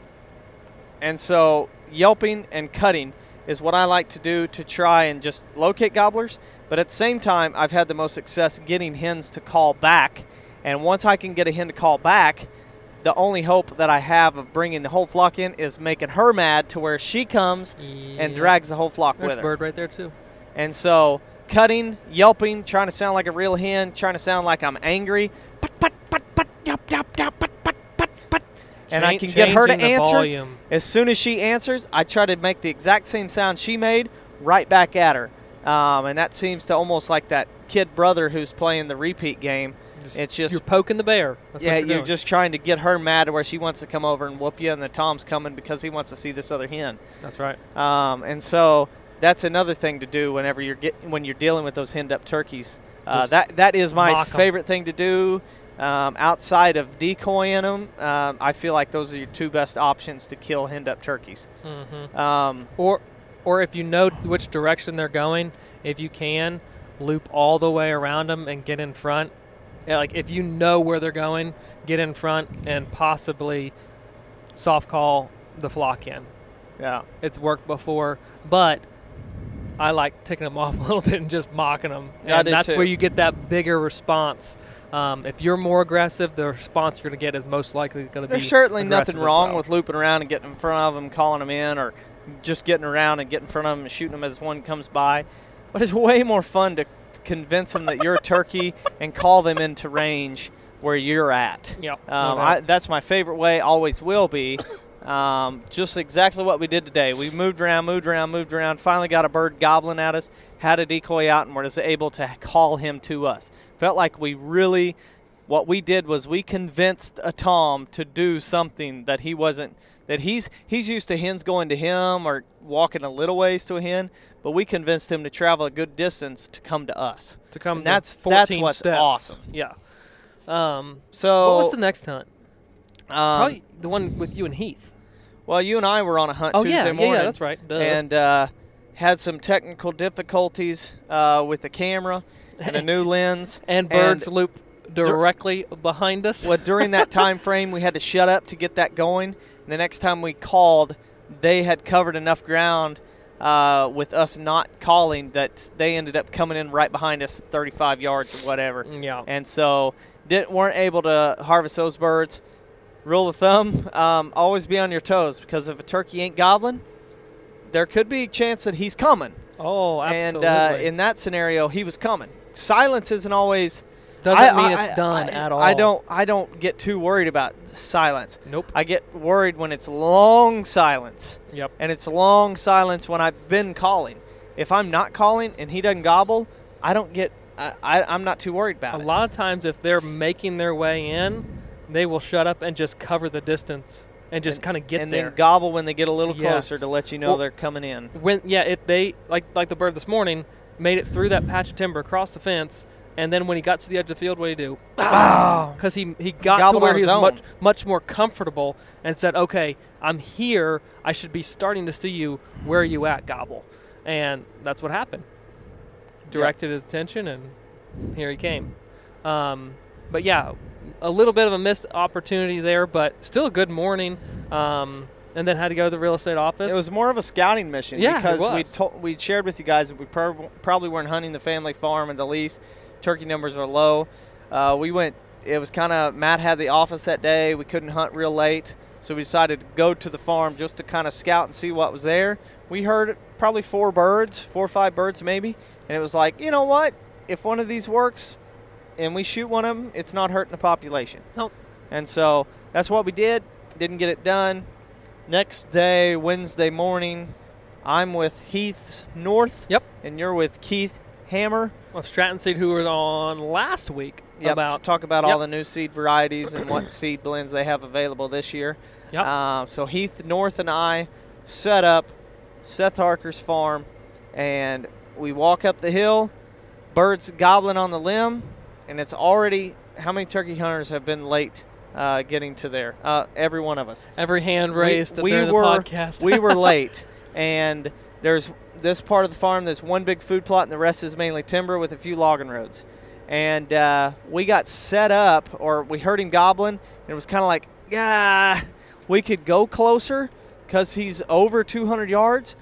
Speaker 2: and so yelping and cutting is what I like to do to try and just locate gobblers. But at the same time, I've had the most success getting hens to call back. And once I can get a hen to call back, the only hope that I have of bringing the whole flock in is making her mad to where she comes and
Speaker 3: Yep.
Speaker 2: drags the whole flock
Speaker 3: There's
Speaker 2: with
Speaker 3: a
Speaker 2: her.
Speaker 3: bird right there, too.
Speaker 2: And so cutting, yelping, trying to sound like a real hen, trying to sound like I'm angry. Put, put, put, put, yelp, yelp, yelp, put, put, put, put. And I
Speaker 3: Chan-
Speaker 2: can get her to
Speaker 3: changing the
Speaker 2: answer.
Speaker 3: volume.
Speaker 2: As soon as she answers, I try to make the exact same sound she made right back at her. Um, and that seems to almost like that kid brother who's playing the repeat game.
Speaker 3: Just-
Speaker 2: It's just
Speaker 3: you're poking the bear. That's
Speaker 2: yeah,
Speaker 3: what you're,
Speaker 2: you're
Speaker 3: doing.
Speaker 2: just trying to get her mad to where she wants to come over and whoop you, and the Tom's coming because he wants to see this other hen.
Speaker 3: That's right.
Speaker 2: Um, and so that's another thing to do whenever you're get, when you're dealing with those henned-up turkeys. Uh,
Speaker 3: Just
Speaker 2: that that is my
Speaker 3: mock 'em.
Speaker 2: favorite thing to do. Um, outside of decoying them, um, I feel like those are your two best options to kill henned-up turkeys.
Speaker 3: Mm-hmm.
Speaker 2: Um,
Speaker 3: Or, or if you know which direction they're going, if you can, loop all the way around them and get in front. Yeah, like if you know where they're going, get in front and possibly soft call the flock in.
Speaker 2: yeah.
Speaker 3: It's worked before, but I like taking them off a little bit and just mocking them.
Speaker 2: Yeah, I
Speaker 3: and
Speaker 2: do
Speaker 3: that's
Speaker 2: too.
Speaker 3: where you get that bigger response. Um, if you're more aggressive, the response you're going to get is most likely going to be
Speaker 2: There's certainly
Speaker 3: aggressive
Speaker 2: nothing
Speaker 3: as
Speaker 2: wrong
Speaker 3: well.
Speaker 2: with looping around and getting in front of them, calling them in, or just getting around and getting in front of them and shooting them as one comes by. But it's way more fun to convince them that you're a turkey and call them into range where you're at.
Speaker 3: Yeah,
Speaker 2: Um,
Speaker 3: okay.
Speaker 2: I, that's my favorite way, always will be. Um, just exactly what we did today. We moved around, moved around, moved around, finally got a bird gobbling at us, had a decoy out, and was able to call him to us. Felt like we really, what we did was we convinced a tom to do something that he wasn't, that he's he's used to hens going to him or walking a little ways to a hen, but we convinced him to travel a good distance to come to us.
Speaker 3: To come
Speaker 2: And
Speaker 3: to
Speaker 2: that's
Speaker 3: fourteen
Speaker 2: that's what's
Speaker 3: steps.
Speaker 2: awesome.
Speaker 3: Yeah. Um,
Speaker 2: So
Speaker 3: what was the next hunt?
Speaker 2: um,
Speaker 3: Probably the one with you and Heath.
Speaker 2: well, you and I were on a hunt
Speaker 3: Oh
Speaker 2: Tuesday
Speaker 3: yeah,
Speaker 2: morning.
Speaker 3: yeah, yeah, that's right. Duh.
Speaker 2: And uh, had some technical difficulties uh, with the camera and a new lens.
Speaker 3: and birds
Speaker 2: and
Speaker 3: loop directly behind us.
Speaker 2: Well, during that time frame, we had to shut up to get that going. And the next time we called, they had covered enough ground uh, with us not calling that they ended up coming in right behind us, thirty-five yards or whatever.
Speaker 3: Yeah.
Speaker 2: And so didn't weren't able to harvest those birds. Rule of thumb: um, always be on your toes, because if a turkey ain't gobbling, there could be a chance that he's coming.
Speaker 3: Oh, absolutely.
Speaker 2: And uh, in that scenario, he was coming. Silence isn't always.
Speaker 3: Doesn't
Speaker 2: I-
Speaker 3: mean
Speaker 2: I-
Speaker 3: it's done
Speaker 2: I-
Speaker 3: at all.
Speaker 2: I don't. I don't get too worried about silence.
Speaker 3: Nope.
Speaker 2: I get worried when it's long silence,
Speaker 3: Yep.
Speaker 2: and it's long silence when I've been calling. If I'm not calling and he doesn't gobble, I don't get. I, I I'm not too worried about
Speaker 3: A
Speaker 2: it.
Speaker 3: lot of times, if they're making their way in, they will shut up and just cover the distance and just kind of get
Speaker 2: and
Speaker 3: there.
Speaker 2: then gobble when they get a little
Speaker 3: Yes.
Speaker 2: closer to let you know
Speaker 3: Well,
Speaker 2: they're coming in.
Speaker 3: When yeah, if they like like the bird this morning made it through that patch of timber across the fence, and then when he got to the edge of the field, what did he do? Because he he got to
Speaker 2: Gobbled
Speaker 3: where
Speaker 2: on
Speaker 3: he
Speaker 2: his
Speaker 3: was
Speaker 2: own.
Speaker 3: much much more comfortable and said, "Okay, I'm here. I should be starting to see you. Where are you at, Gobble?" And that's what happened. Directed his attention, and here he came. Um, but yeah, a little bit of a missed opportunity there, but still a good morning. Um, and then had to go to the real estate office.
Speaker 2: It was more of a scouting mission
Speaker 3: Yeah, it
Speaker 2: because we
Speaker 3: was.
Speaker 2: to- we shared with you guys that we prob- probably weren't hunting the family farm at the least. Turkey numbers are low. Uh, we went. It was kind of Matt had the office that day. We couldn't hunt real late, so we decided to go to the farm just to kind of scout and see what was there. We heard probably four birds, four or five birds maybe, and it was like, you know what? If one of these works, and we shoot one of them, it's not hurting the population.
Speaker 3: Nope.
Speaker 2: And so that's what we did. Didn't get it done. Next day, Wednesday morning, I'm with Heath North.
Speaker 3: Yep.
Speaker 2: And you're with Keith Hammer.
Speaker 3: Of Stratton Seed, who was on last week
Speaker 2: Yep,
Speaker 3: about
Speaker 2: to talk about
Speaker 3: yep.
Speaker 2: all the new seed varieties and what seed blends they have available this year.
Speaker 3: Yep.
Speaker 2: Uh, so Heath North and I set up Seth Harker's farm, and we walk up the hill, birds gobbling on the limb, and it's already – how many turkey hunters have been late uh, getting to there? Uh, every one of us.
Speaker 3: every hand raised
Speaker 2: we,
Speaker 3: during
Speaker 2: we were,
Speaker 3: the podcast.
Speaker 2: we were late, and there's this part of the farm, there's one big food plot, and the rest is mainly timber with a few logging roads. And uh, we got set up, or we heard him gobbling, and it was kind of like, yeah, we could go closer because he's over two hundred yards,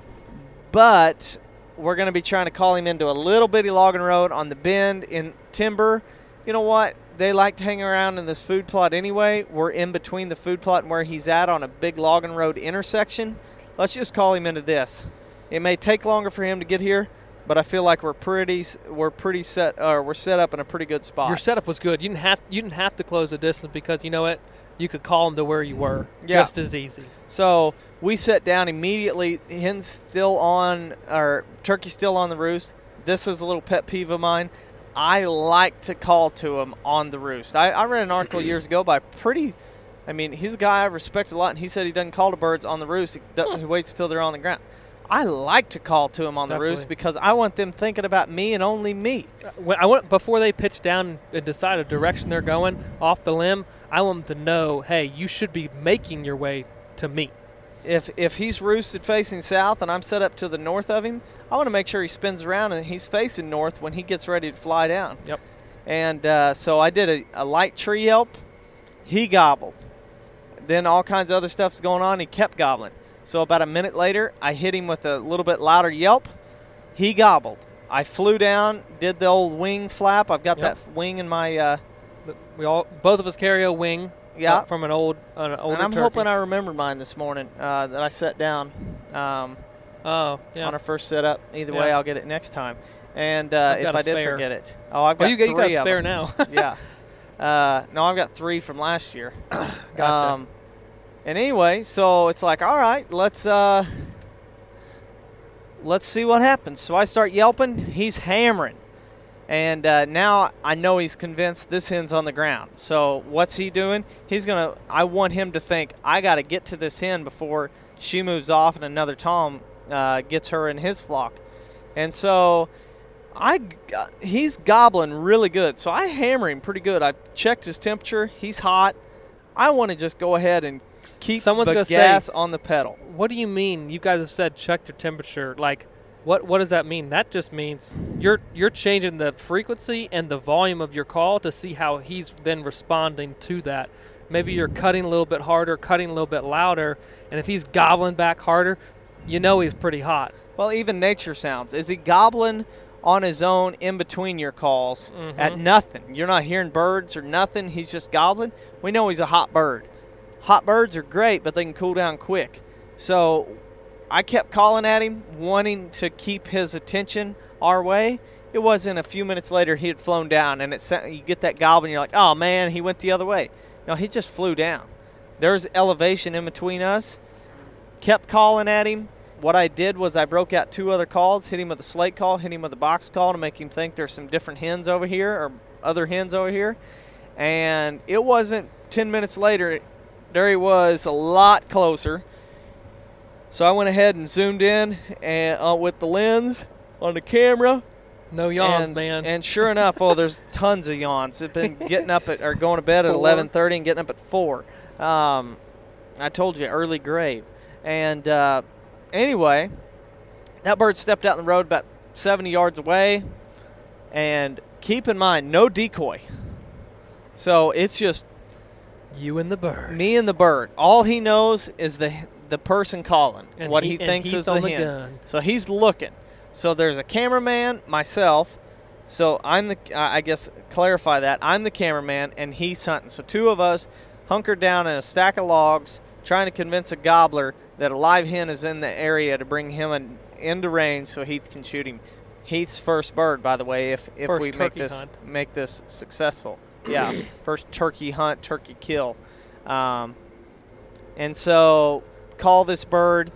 Speaker 2: but we're going to be trying to call him into a little bitty logging road on the bend in timber. You know what? They like to hang around in this food plot anyway. We're in between the food plot and where he's at on a big logging road intersection. Let's just call him into this. It may take longer for him to get here, but I feel like we're pretty we're pretty set or we're set up in a pretty good spot.
Speaker 3: Your setup was good. You didn't have you didn't have to close the distance because you know what, you could call them to where you were
Speaker 2: Yeah.
Speaker 3: just as easy.
Speaker 2: So we sat down immediately. Hen's still on, or turkey's still on the roost. This is a little pet peeve of mine. I like to call to him on the roost. I, I read an article years ago by pretty, I mean, he's a guy I respect a lot, and he said he doesn't call to birds on the roost. He, do, he waits till they're on the ground. I like to call to him on the
Speaker 3: Definitely.
Speaker 2: roost because I want them thinking about me and only me.
Speaker 3: When I want before they pitch down and decide a direction they're going off the limb, I want them to know, hey, you should be making your way to me.
Speaker 2: If if he's roosted facing south and I'm set up to the north of him, I want to make sure he spins around and he's facing north when he gets ready to fly down.
Speaker 3: Yep.
Speaker 2: And uh, so I did a, a light tree yelp. He gobbled. Then all kinds of other stuff's going on. He kept gobbling. So about a minute later, I hit him with a little bit louder yelp. He gobbled. I flew down, did the old wing flap. I've got
Speaker 3: Yep.
Speaker 2: that wing in my uh,
Speaker 3: We all both of us carry a wing.
Speaker 2: Yeah.
Speaker 3: uh, from an old an older
Speaker 2: and I'm
Speaker 3: turkey.
Speaker 2: hoping I remembered mine this morning uh, that I set down. Um,
Speaker 3: Oh, yeah.
Speaker 2: on our first setup. Either way,
Speaker 3: Yeah.
Speaker 2: I'll get it next time. And uh,
Speaker 3: I've
Speaker 2: if
Speaker 3: got a
Speaker 2: I did
Speaker 3: spare.
Speaker 2: forget it. Oh, I've got
Speaker 3: Oh, you got,
Speaker 2: three
Speaker 3: you got a
Speaker 2: of
Speaker 3: spare
Speaker 2: them.
Speaker 3: now.
Speaker 2: Yeah. Uh, no, I've got three from last year.
Speaker 3: Gotcha.
Speaker 2: Um, and anyway, so it's like, all right, let's uh, let's see what happens. So I start yelping. He's hammering. And uh, now I know he's convinced this hen's on the ground. So what's he doing? He's going to – I want him to think, I got to get to this hen before she moves off and another tom uh, gets her in his flock. And so I he's gobbling really good. So I hammer him pretty good. I checked his temperature. He's hot. I want to just go ahead and keep
Speaker 3: Someone's
Speaker 2: the
Speaker 3: gonna
Speaker 2: gas
Speaker 3: say,
Speaker 2: on the pedal.
Speaker 3: What do you mean? You guys have said check their temperature. Like, what what does that mean? That just means you're you're changing the frequency and the volume of your call to see how he's then responding to that. Maybe you're cutting a little bit harder, cutting a little bit louder, and if he's gobbling back harder, you know he's pretty hot.
Speaker 2: Well, even nature sounds. Is he gobbling on his own in between your calls
Speaker 3: Mm-hmm.
Speaker 2: at nothing? You're not hearing birds or nothing. He's just gobbling. We know he's a hot bird. Hot birds are great, but they can cool down quick. So I kept calling at him, wanting to keep his attention our way. It wasn't a few minutes later he had flown down, and it you get that gobbling, you're like, oh, man, he went the other way. No, he just flew down. There's elevation in between us. Kept calling at him. What I did was I broke out two other calls, hit him with a slate call, hit him with a box call to make him think there's some different hens over here or other hens over here. And it wasn't ten minutes later, there he was a lot closer. So I went ahead and zoomed in and uh, with the lens on the camera.
Speaker 3: No yawns,
Speaker 2: and,
Speaker 3: man.
Speaker 2: And sure enough, oh, there's tons of yawns. I've been getting up at or going to bed at
Speaker 3: Four.
Speaker 2: eleven thirty and getting up at four. Um, I told you, early grave. And uh, anyway, that bird stepped out in the road about seventy yards away. And keep in mind, no decoy. So it's just
Speaker 3: you and the bird.
Speaker 2: me and the bird. All he knows is the the person calling,
Speaker 3: And
Speaker 2: what
Speaker 3: he-
Speaker 2: he,
Speaker 3: and
Speaker 2: thinks
Speaker 3: he's
Speaker 2: is the
Speaker 3: on the
Speaker 2: hen.
Speaker 3: gun.
Speaker 2: So he's looking. So there's a cameraman, myself. So I'm the, I guess, clarify that. I'm the cameraman, and he's hunting. So two of us hunkered down in a stack of logs trying to convince a gobbler that a live hen is in the area to bring him in, into range so Heath can shoot him. Heath's first bird, by the way, if, if
Speaker 3: First
Speaker 2: we make
Speaker 3: turkey
Speaker 2: this
Speaker 3: hunt.
Speaker 2: make this successful. Yeah, first turkey hunt, turkey kill. Um, and so call this bird.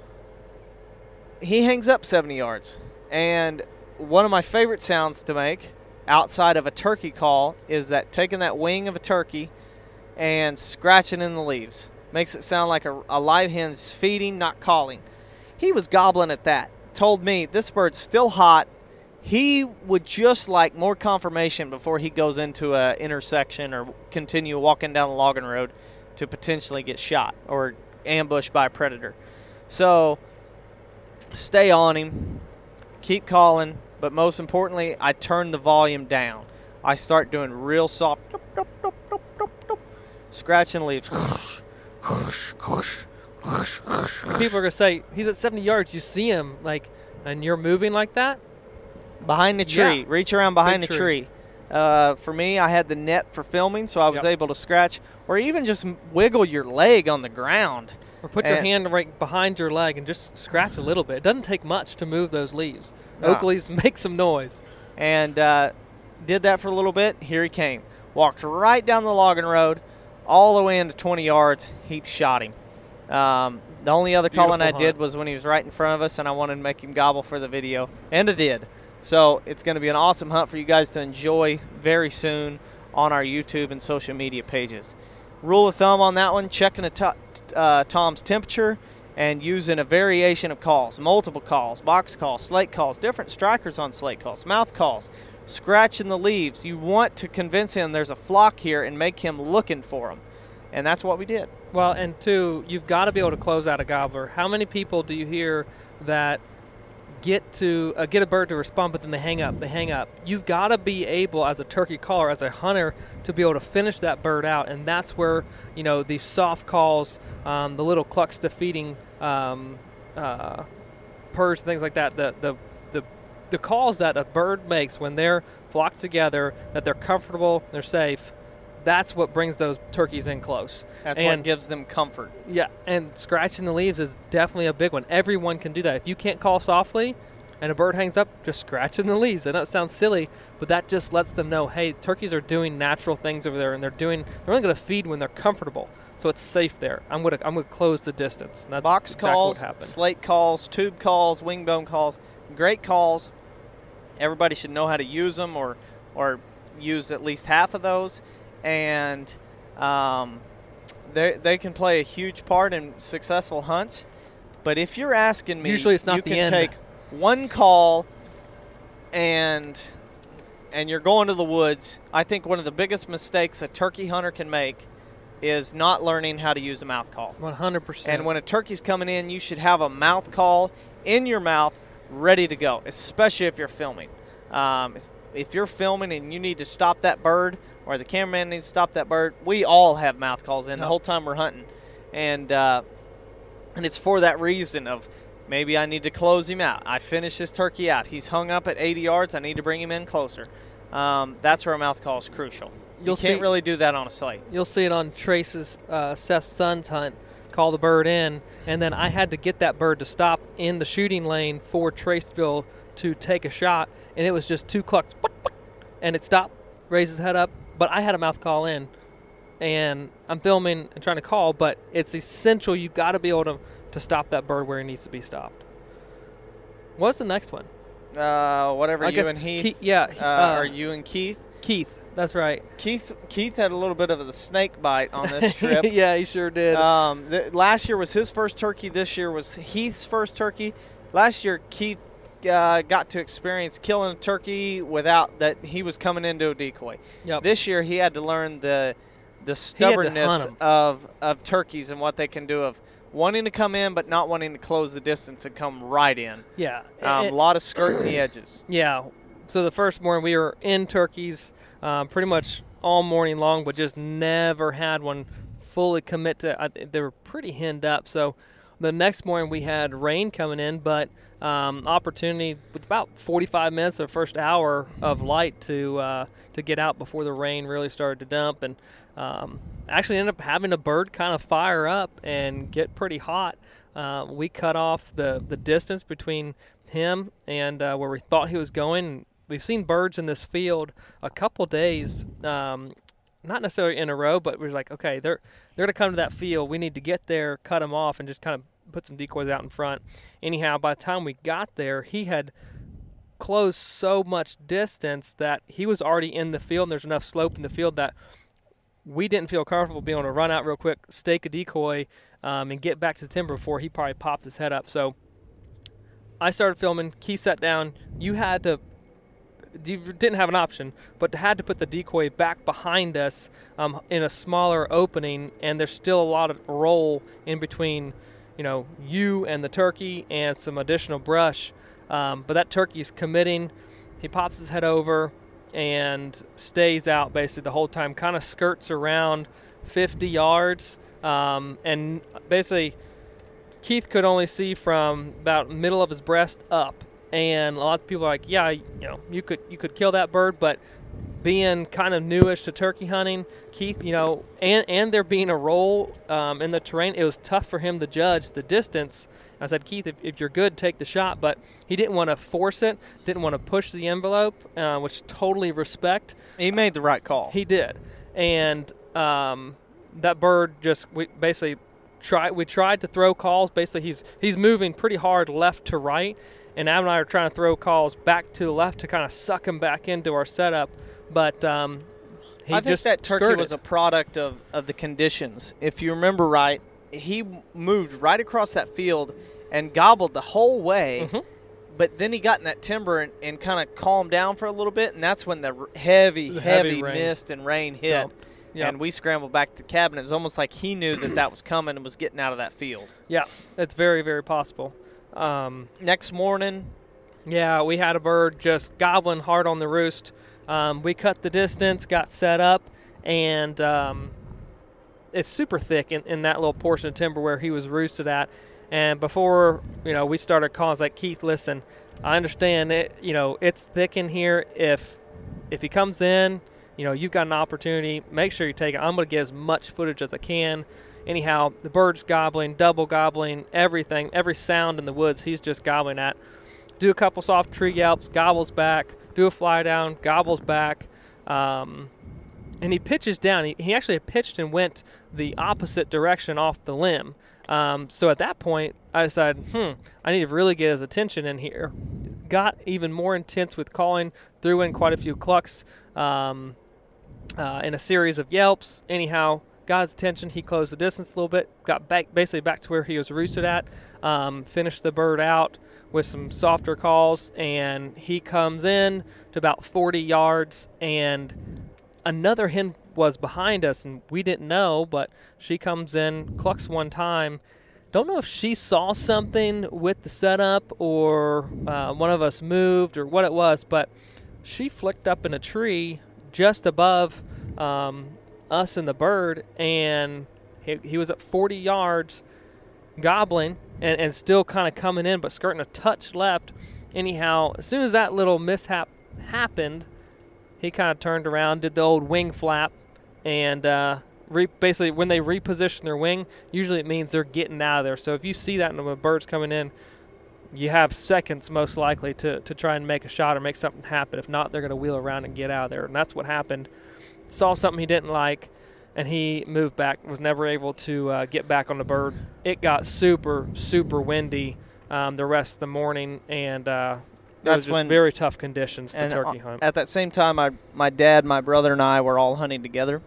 Speaker 2: He hangs up seventy yards. And one of my favorite sounds to make outside of a turkey call is that taking that wing of a turkey and scratching in the leaves. Makes it sound like a, a live hen's feeding, not calling. He was gobbling at that. Told me this bird's still hot. He would just like more confirmation before he goes into a intersection or continue walking down the logging road to potentially get shot or ambushed by a predator. So stay on him, keep calling, but most importantly, I turn the volume down. I start doing real soft, scratching leaves.
Speaker 3: People are gonna say he's at seventy yards. You see him like, and you're moving like that.
Speaker 2: Behind the tree.
Speaker 3: Yeah.
Speaker 2: Reach around behind
Speaker 3: Big
Speaker 2: the
Speaker 3: tree.
Speaker 2: tree. Uh, for me, I had the net for filming, so I was
Speaker 3: Yep.
Speaker 2: able to scratch or even just m- wiggle your leg on the ground.
Speaker 3: Or put your
Speaker 2: And-
Speaker 3: hand right behind your leg and just scratch a little bit. It doesn't take much to move those leaves.
Speaker 2: No.
Speaker 3: Oak leaves make some noise.
Speaker 2: And uh, did that for a little bit. Here he came. Walked right down the logging road, all the way into twenty yards. He shot him. Um, the only other calling I
Speaker 3: Beautiful
Speaker 2: did
Speaker 3: hunt.
Speaker 2: was when he was right in front of us, and I wanted to make him gobble for the video. And it did. So it's going to be an awesome hunt for you guys to enjoy very soon on our YouTube and social media pages. Rule of thumb on that one, checking a to- uh, Tom's temperature and using a variation of calls, multiple calls, box calls, slate calls, different strikers on slate calls, mouth calls, scratching the leaves. You want to convince him there's a flock here and make him looking for them. And that's what we did.
Speaker 3: Well, and two, you've got to be able to close out a gobbler. How many people do you hear that get to uh, get a bird to respond, but then they hang up? They hang up. You've got to be able, as a turkey caller, as a hunter, to be able to finish that bird out, and that's where you know these soft calls, um, the little clucks to feeding, um, uh, purrs, things like that. The the the the calls that a bird makes when they're flocked together, that they're comfortable, they're safe. That's what brings those turkeys in close.
Speaker 2: That's
Speaker 3: and
Speaker 2: what gives them comfort.
Speaker 3: Yeah, and scratching the leaves is definitely a big one. Everyone can do that. If you can't call softly, and a bird hangs up, just scratching the leaves. I know it sounds silly, but that just lets them know, hey, turkeys are doing natural things over there, and they're doing they're only going to feed when they're comfortable, so it's safe there. I'm going to I'm going to close the distance. And that's
Speaker 2: Box
Speaker 3: exactly
Speaker 2: calls,
Speaker 3: what happened.
Speaker 2: slate calls, tube calls, wing bone calls, great calls. Everybody should know how to use them, or or use at least half of those, and um, they they can play a huge part in successful hunts. But if you're asking me,
Speaker 3: usually it's not
Speaker 2: you
Speaker 3: the
Speaker 2: can
Speaker 3: end.
Speaker 2: take one call and and you're going to the woods. I think one of the biggest mistakes a turkey hunter can make is not learning how to use a mouth call.
Speaker 3: one hundred percent.
Speaker 2: And when a turkey's coming in, you should have a mouth call in your mouth ready to go, especially if you're filming. Um, if you're filming and you need to stop that bird, or the cameraman needs to stop that bird, we all have mouth calls in
Speaker 3: Yep.
Speaker 2: the whole time we're hunting. And uh, and it's for that reason of maybe I need to close him out. I finish this turkey out. He's hung up at eighty yards. I need to bring him in closer. Um, that's where a mouth call is crucial.
Speaker 3: You'll
Speaker 2: you can't
Speaker 3: see-
Speaker 2: really do that on a slate.
Speaker 3: You'll see it on Trace's, uh, Seth's son's hunt, call the bird in, and then I had to get that bird to stop in the shooting lane for Traceville to take a shot, and it was just two clucks, and it stopped, raised his head up, but I had a mouth call in, and I'm filming and trying to call, but it's essential. You got to be able to, to stop that bird where he needs to be stopped. What's the next one?
Speaker 2: Uh, whatever,
Speaker 3: I
Speaker 2: you
Speaker 3: guess
Speaker 2: and Heath.
Speaker 3: Keith- yeah,
Speaker 2: Uh,
Speaker 3: uh,
Speaker 2: or you and Keith.
Speaker 3: Keith, that's right.
Speaker 2: Keith Keith had a little bit of the snake bite on this trip.
Speaker 3: Yeah, he sure did.
Speaker 2: Um, th- last year was his first turkey. This year was Heath's first turkey. Last year, Keith uh, got to experience killing a turkey without that he was coming into a decoy.
Speaker 3: Yep.
Speaker 2: This year, he had to learn the the
Speaker 3: hunt
Speaker 2: stubbornness
Speaker 3: 'em.
Speaker 2: of of turkeys and what they can do, of wanting to come in but not wanting to close the distance and come right in.
Speaker 3: yeah.
Speaker 2: Um,
Speaker 3: And-
Speaker 2: a lot of skirting the edges.
Speaker 3: Yeah. So the first morning we were in turkeys um, pretty much all morning long, but just never had one fully commit to. I, they were pretty henned up. So the next morning we had rain coming in, but um, opportunity with about forty-five minutes of first hour of light to uh, to get out before the rain really started to dump, and um, actually ended up having a bird kind of fire up and get pretty hot. Uh, we cut off the, the distance between him and uh, where we thought he was going. We've seen birds in this field a couple days, um, not necessarily in a row, but we're like, okay, they're they're gonna come to that field. We need to get there, cut them off, and just kind of put some decoys out in front. Anyhow, by the time we got there, he had closed so much distance that he was already in the field, and there's enough slope in the field that we didn't feel comfortable being able to run out real quick, stake a decoy, um, and get back to the timber before he probably popped his head up. So I started filming. Keith sat down. You had to, you didn't have an option, but had to put the decoy back behind us um, in a smaller opening, and there's still a lot of roll in between, you know, you and the turkey and some additional brush. Um, but that turkey's committing. He pops his head over and stays out basically the whole time, kind of skirts around fifty yards, um, and basically Keith could only see from about middle of his breast up, and a lot of people are like, yeah, you know, you could you could kill that bird, but being kind of newish to turkey hunting, Keith, you know, and, and there being a roll um, in the terrain, it was tough for him to judge the distance. I said, Keith, if, if you're good, take the shot. But he didn't want to force it, didn't want to push the envelope, uh, which totally respect.
Speaker 2: He made the right call.
Speaker 3: He did. And um, that bird just we basically tried, we tried to throw calls. Basically, he's he's moving pretty hard left to right, and Adam and I are trying to throw calls back to the left to kind of suck him back into our setup. But um, he
Speaker 2: I think
Speaker 3: just
Speaker 2: that turkey
Speaker 3: skirted.
Speaker 2: was a product of, of the conditions. If you remember right, he moved right across that field and gobbled the whole way,
Speaker 3: Mhm.
Speaker 2: but then he got in that timber and, and kind of calmed down for a little bit, and that's when the r- heavy,
Speaker 3: The
Speaker 2: heavy,
Speaker 3: heavy rain.
Speaker 2: mist and rain hit,
Speaker 3: Yep. Yep.
Speaker 2: and we scrambled back to the cabin. It was almost like he knew that that was coming and was getting out of that field.
Speaker 3: Yeah, it's very, very possible. Um,
Speaker 2: Next morning,
Speaker 3: Yeah, we had a bird just gobbling hard on the roost. Um, we cut the distance, got set up, and um, it's super thick in, in that little portion of timber where he was roosted at. And before, you know, we started calling, I was like, Keith, listen, I understand it. You know, it's thick in here. If if he comes in, you know, you've got an opportunity. Make sure you take it. I'm going to get as much footage as I can. Anyhow, the bird's gobbling, double gobbling, everything, every sound in the woods, he's just gobbling at. do a couple soft tree yelps, gobbles back, do a fly down, gobbles back, um, and he pitches down. He, he actually pitched and went the opposite direction off the limb. Um, so at that point, I decided, hmm, I need to really get his attention in here. Got even more intense with calling, threw in quite a few clucks um, uh, in a series of yelps. Anyhow, got his attention. He closed the distance a little bit, got back basically back to where he was roosted at, um, finished the bird out with some softer calls, and he comes in to about forty yards, and another hen was behind us, and we didn't know, but she comes in, clucks one time. Don't know if she saw something with the setup or uh, one of us moved or what it was, but she flicked up in a tree just above um, us and the bird, and he, he was at forty yards gobbling and, and still kind of coming in but skirting a touch left. Anyhow, as soon as that little mishap happened, he kind of turned around, did the old wing flap, and uh, re- basically when they reposition their wing, usually it means they're getting out of there. So if you see that when a bird's coming in, you have seconds most likely to, to try and make a shot or make something happen. If not, they're going to wheel around and get out of there. And that's what happened. Saw something he didn't like, and he moved back, was never able to uh, get back on the bird. It got super, super windy um, the rest of the morning, and uh, it
Speaker 2: That's
Speaker 3: was just
Speaker 2: when-
Speaker 3: very tough conditions to
Speaker 2: And
Speaker 3: turkey
Speaker 2: uh,
Speaker 3: hunt.
Speaker 2: At that same time, my my dad, my brother, and I were all hunting together,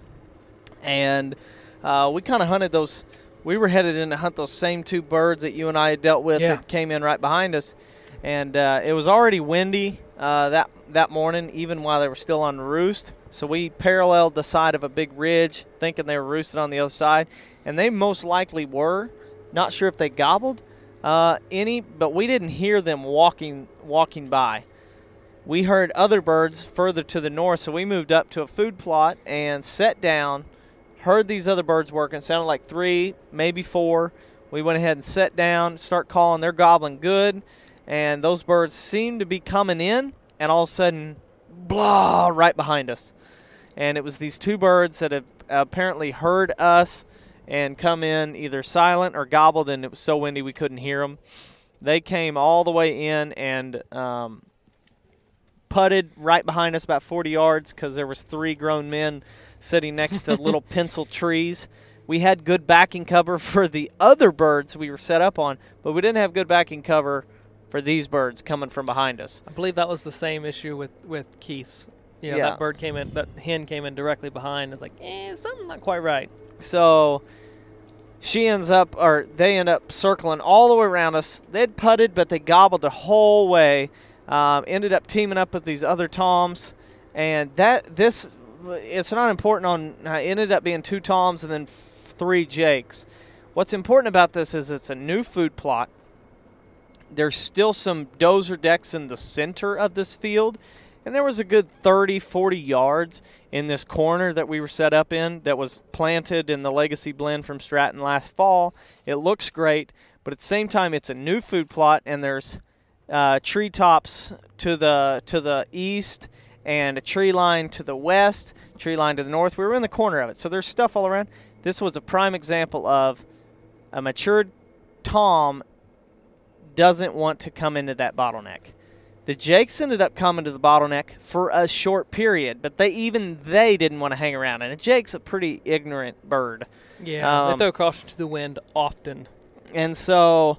Speaker 2: and uh, we kind of hunted those. We were headed in to hunt those same two birds that you and I had dealt with
Speaker 3: Yeah.
Speaker 2: that came in right behind us, and uh, it was already windy uh, that that morning, even while they were still on roost. So we paralleled the side of a big ridge, thinking they were roosted on the other side, and they most likely were. Not sure if they gobbled uh, any, but we didn't hear them walking walking by. We heard other birds further to the north, so we moved up to a food plot and sat down, heard these other birds working. It sounded like three, maybe four. We went ahead and sat down, start calling. They're gobbling good, and those birds seemed to be coming in, and all of a sudden, blah, right behind us. And it was these two birds that have apparently heard us and come in either silent or gobbled, and it was so windy we couldn't hear them. They came all the way in and um, putted right behind us about forty yards because there was three grown men sitting next to little pencil trees. We had good backing cover for the other birds we were set up on, but we didn't have good backing cover for these birds coming from behind us.
Speaker 3: I believe that was the same issue with, with Keese. You know,
Speaker 2: Yeah.
Speaker 3: that bird came in, that hen came in directly behind. It's like, eh, something not quite right.
Speaker 2: So she ends up, or they end up circling all the way around us. They'd putted, but they gobbled the whole way. Um, ended up teaming up with these other toms, and that this it's not important on. Uh, it ended up being two toms and then f- three jakes. What's important about this is it's a new food plot. There's still some dozer decks in the center of this field, and there was a good thirty, forty yards in this corner that we were set up in that was planted in the Legacy blend from Stratton last fall. It looks great, but at the same time, it's a new food plot, and there's uh, treetops to the to the east and a tree line to the west, tree line to the north. We were in the corner of it, so there's stuff all around. This was a prime example of a matured tom doesn't want to come into that bottleneck. The jakes ended up coming to the bottleneck for a short period, but they even they didn't want to hang around. And a jake's a pretty ignorant bird.
Speaker 3: Yeah,
Speaker 2: Um,
Speaker 3: they throw caution to the wind often.
Speaker 2: And so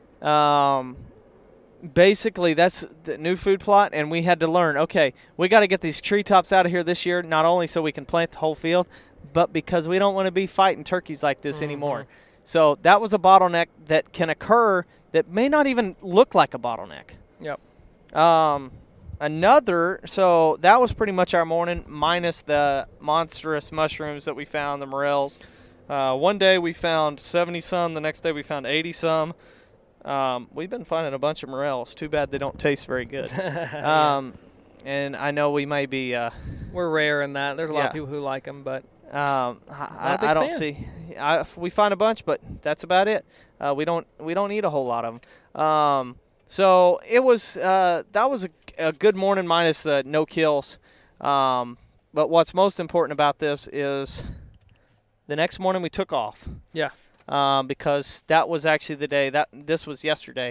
Speaker 2: um, basically that's the new food plot, and we had to learn, okay, we got to get these treetops out of here this year, not only so we can plant the whole field, but because we don't want to be fighting turkeys like this
Speaker 3: Mm-hmm.
Speaker 2: anymore. So that was a bottleneck that can occur that may not even look like a bottleneck.
Speaker 3: Yep.
Speaker 2: Um, another, so that was pretty much our morning, minus the monstrous mushrooms that we found, the morels. Uh, one day we found seventy some, the next day we found eighty some. Um, we've been finding a bunch of morels. Too bad they don't taste very good. um, and I know we may be. Uh,
Speaker 3: We're rare in that. There's a lot
Speaker 2: Yeah.
Speaker 3: of people who like them, but
Speaker 2: um,
Speaker 3: Not a
Speaker 2: I,
Speaker 3: big
Speaker 2: I don't
Speaker 3: fan.
Speaker 2: see. I, we find a bunch, but that's about it. Uh, we don't. We don't eat a whole lot of them. Um, So it was uh, that was a, a good morning minus the no kills. Um, but what's most important about this is the next morning we took off.
Speaker 3: Yeah.
Speaker 2: Um, because that was actually the day that this was yesterday.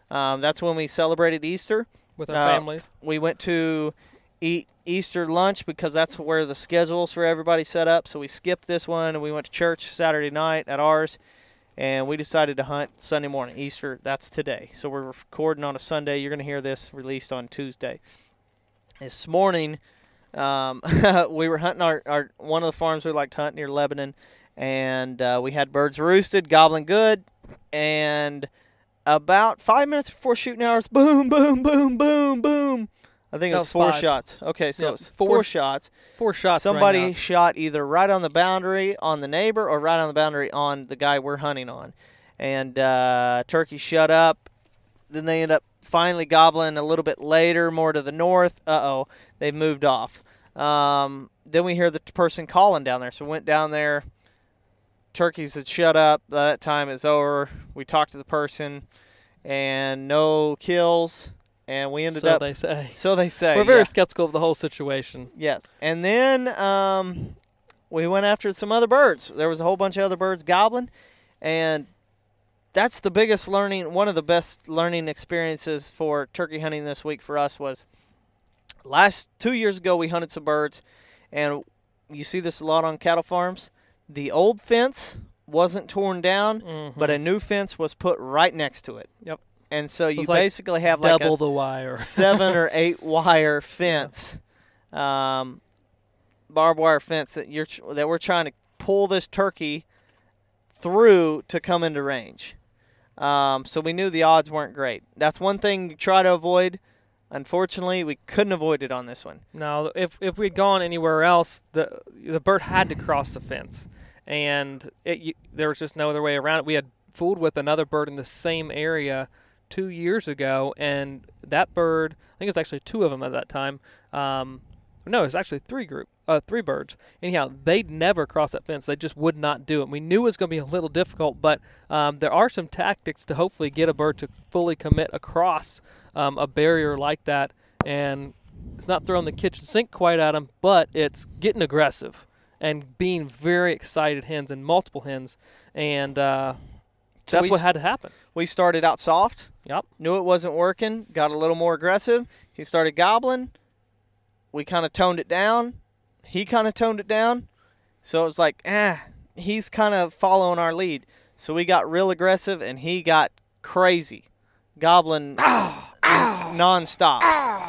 Speaker 2: Um, that's when we celebrated Easter.
Speaker 3: With our
Speaker 2: Uh,
Speaker 3: families.
Speaker 2: We went to eat Easter lunch because that's where the schedules for everybody set up. So we skipped this one, and we went to church Saturday night at ours, and we decided to hunt Sunday morning. Easter, that's today. So we're recording on a Sunday. You're going to hear this released on Tuesday. This morning, um, we were hunting our, our one of the farms we like to hunt near Lebanon, and uh, we had birds roosted, gobbling good, and about five minutes before shooting hours, boom, boom, boom, boom, boom. I think it
Speaker 3: That
Speaker 2: was,
Speaker 3: was
Speaker 2: four
Speaker 3: five.
Speaker 2: shots. Okay, so
Speaker 3: Yep,
Speaker 2: it was four,
Speaker 3: four-
Speaker 2: shots.
Speaker 3: Four shots. rang
Speaker 2: Somebody
Speaker 3: out.
Speaker 2: shot either right on the boundary on the neighbor or right on the boundary on the guy we're hunting on. And uh, turkey shut up. Then they end up finally gobbling a little bit later, more to the north. Uh-oh, they've moved off. Um, then we hear the t- person calling down there. So we went down there. Turkeys had shut up. That time is over. We talked to the person, and no kills. And we ended
Speaker 3: so
Speaker 2: up.
Speaker 3: they say.
Speaker 2: So they say.
Speaker 3: We're very
Speaker 2: yeah.
Speaker 3: skeptical of the whole situation.
Speaker 2: Yes. And then um, we went after some other birds. There was a whole bunch of other birds gobbling, and that's the biggest learning, one of the best learning experiences for turkey hunting this week for us was last two years ago we hunted some birds, and you see this a lot on cattle farms. The old fence wasn't torn down,
Speaker 3: Mm-hmm.
Speaker 2: but a new fence was put right next to it.
Speaker 3: Yep.
Speaker 2: And so,
Speaker 3: So
Speaker 2: you
Speaker 3: it's like
Speaker 2: basically have like
Speaker 3: double
Speaker 2: a
Speaker 3: the wire.
Speaker 2: seven or eight wire fence, um, barbed wire fence that you're tr- that we're trying to pull this turkey through to come into range. Um, so we knew the odds weren't great. That's one thing you try to avoid. Unfortunately, we couldn't avoid it on this one.
Speaker 3: No, if if we'd gone anywhere else, the the bird had to cross the fence, and it, you, there was just no other way around it. We had fooled with another bird in the same area two years ago, and that bird, I think it's actually two of them at that time. Um, no, it's actually three group, uh, three birds. Anyhow, they'd never cross that fence. They just would not do it. We knew it was going to be a little difficult, but um, there are some tactics to hopefully get a bird to fully commit across um, a barrier like that, and it's not throwing the kitchen sink quite at them, but it's getting aggressive and being very excited hens and multiple hens, and uh,
Speaker 2: So
Speaker 3: that's
Speaker 2: we
Speaker 3: what
Speaker 2: s-
Speaker 3: had to happen.
Speaker 2: We started out soft.
Speaker 3: Yep.
Speaker 2: Knew it wasn't working. Got a little more aggressive. He started gobbling. We kind of toned it down. He kind of toned it down. So it was like, ah, he's kind of following our lead. So we got real aggressive, and he got crazy, gobbling nonstop.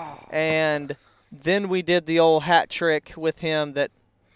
Speaker 2: And then we did the old hat trick with him that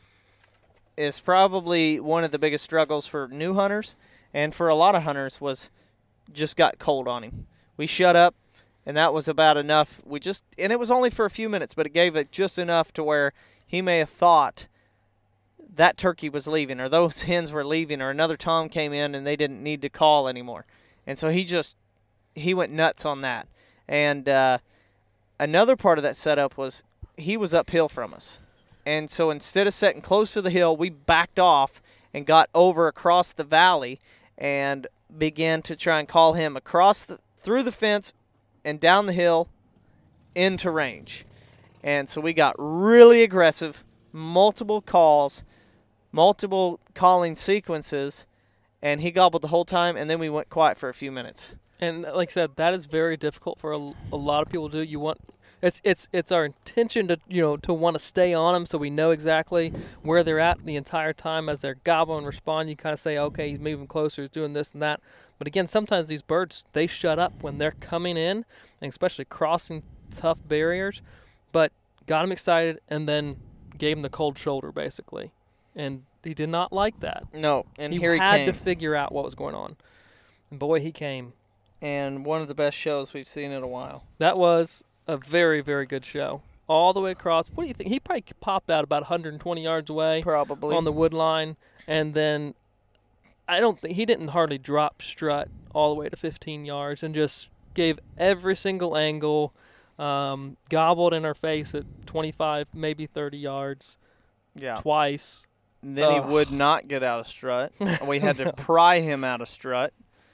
Speaker 2: is probably one of the biggest struggles for new hunters and for a lot of hunters was just got cold on him. We shut up, and that was about enough. We just and it was only for a few minutes, but it gave it just enough to where he may have thought that turkey was leaving or those hens were leaving or another tom came in and they didn't need to call anymore. And so he just he went nuts on that. And uh, another part of that setup was he was uphill from us. And so instead of sitting close to the hill, we backed off and got over across the valley and began to try and call him across the through the fence and down the hill into range. And so we got really aggressive, multiple calls, multiple calling sequences, and he gobbled the whole time, and then we went quiet for a few minutes.
Speaker 3: And like I said, that is very difficult for a, a lot of people to do. You want it's it's it's our intention to you know to want to stay on them so we know exactly where they're at the entire time as they're gobbling and respond. You kind of say, okay, he's moving closer, he's doing this and that. But again, sometimes these birds, they shut up when they're coming in, and especially crossing tough barriers. But got him excited and then gave him the cold shoulder basically, and he did not like that.
Speaker 2: No, and
Speaker 3: he
Speaker 2: here he
Speaker 3: had
Speaker 2: came.
Speaker 3: to figure out what was going on, and boy, he came.
Speaker 2: And one of the best shows we've seen in a while.
Speaker 3: That was a very, very good show. All the way across. What do you think? He probably popped out about one hundred twenty yards away
Speaker 2: Probably.
Speaker 3: on the wood line. And then I don't think he didn't hardly drop strut all the way to fifteen yards and just gave every single angle, um, gobbled in our face at twenty-five, maybe thirty yards
Speaker 2: yeah.
Speaker 3: twice.
Speaker 2: And then
Speaker 3: Ugh.
Speaker 2: he would not get out of strut. We had to pry him out of strut.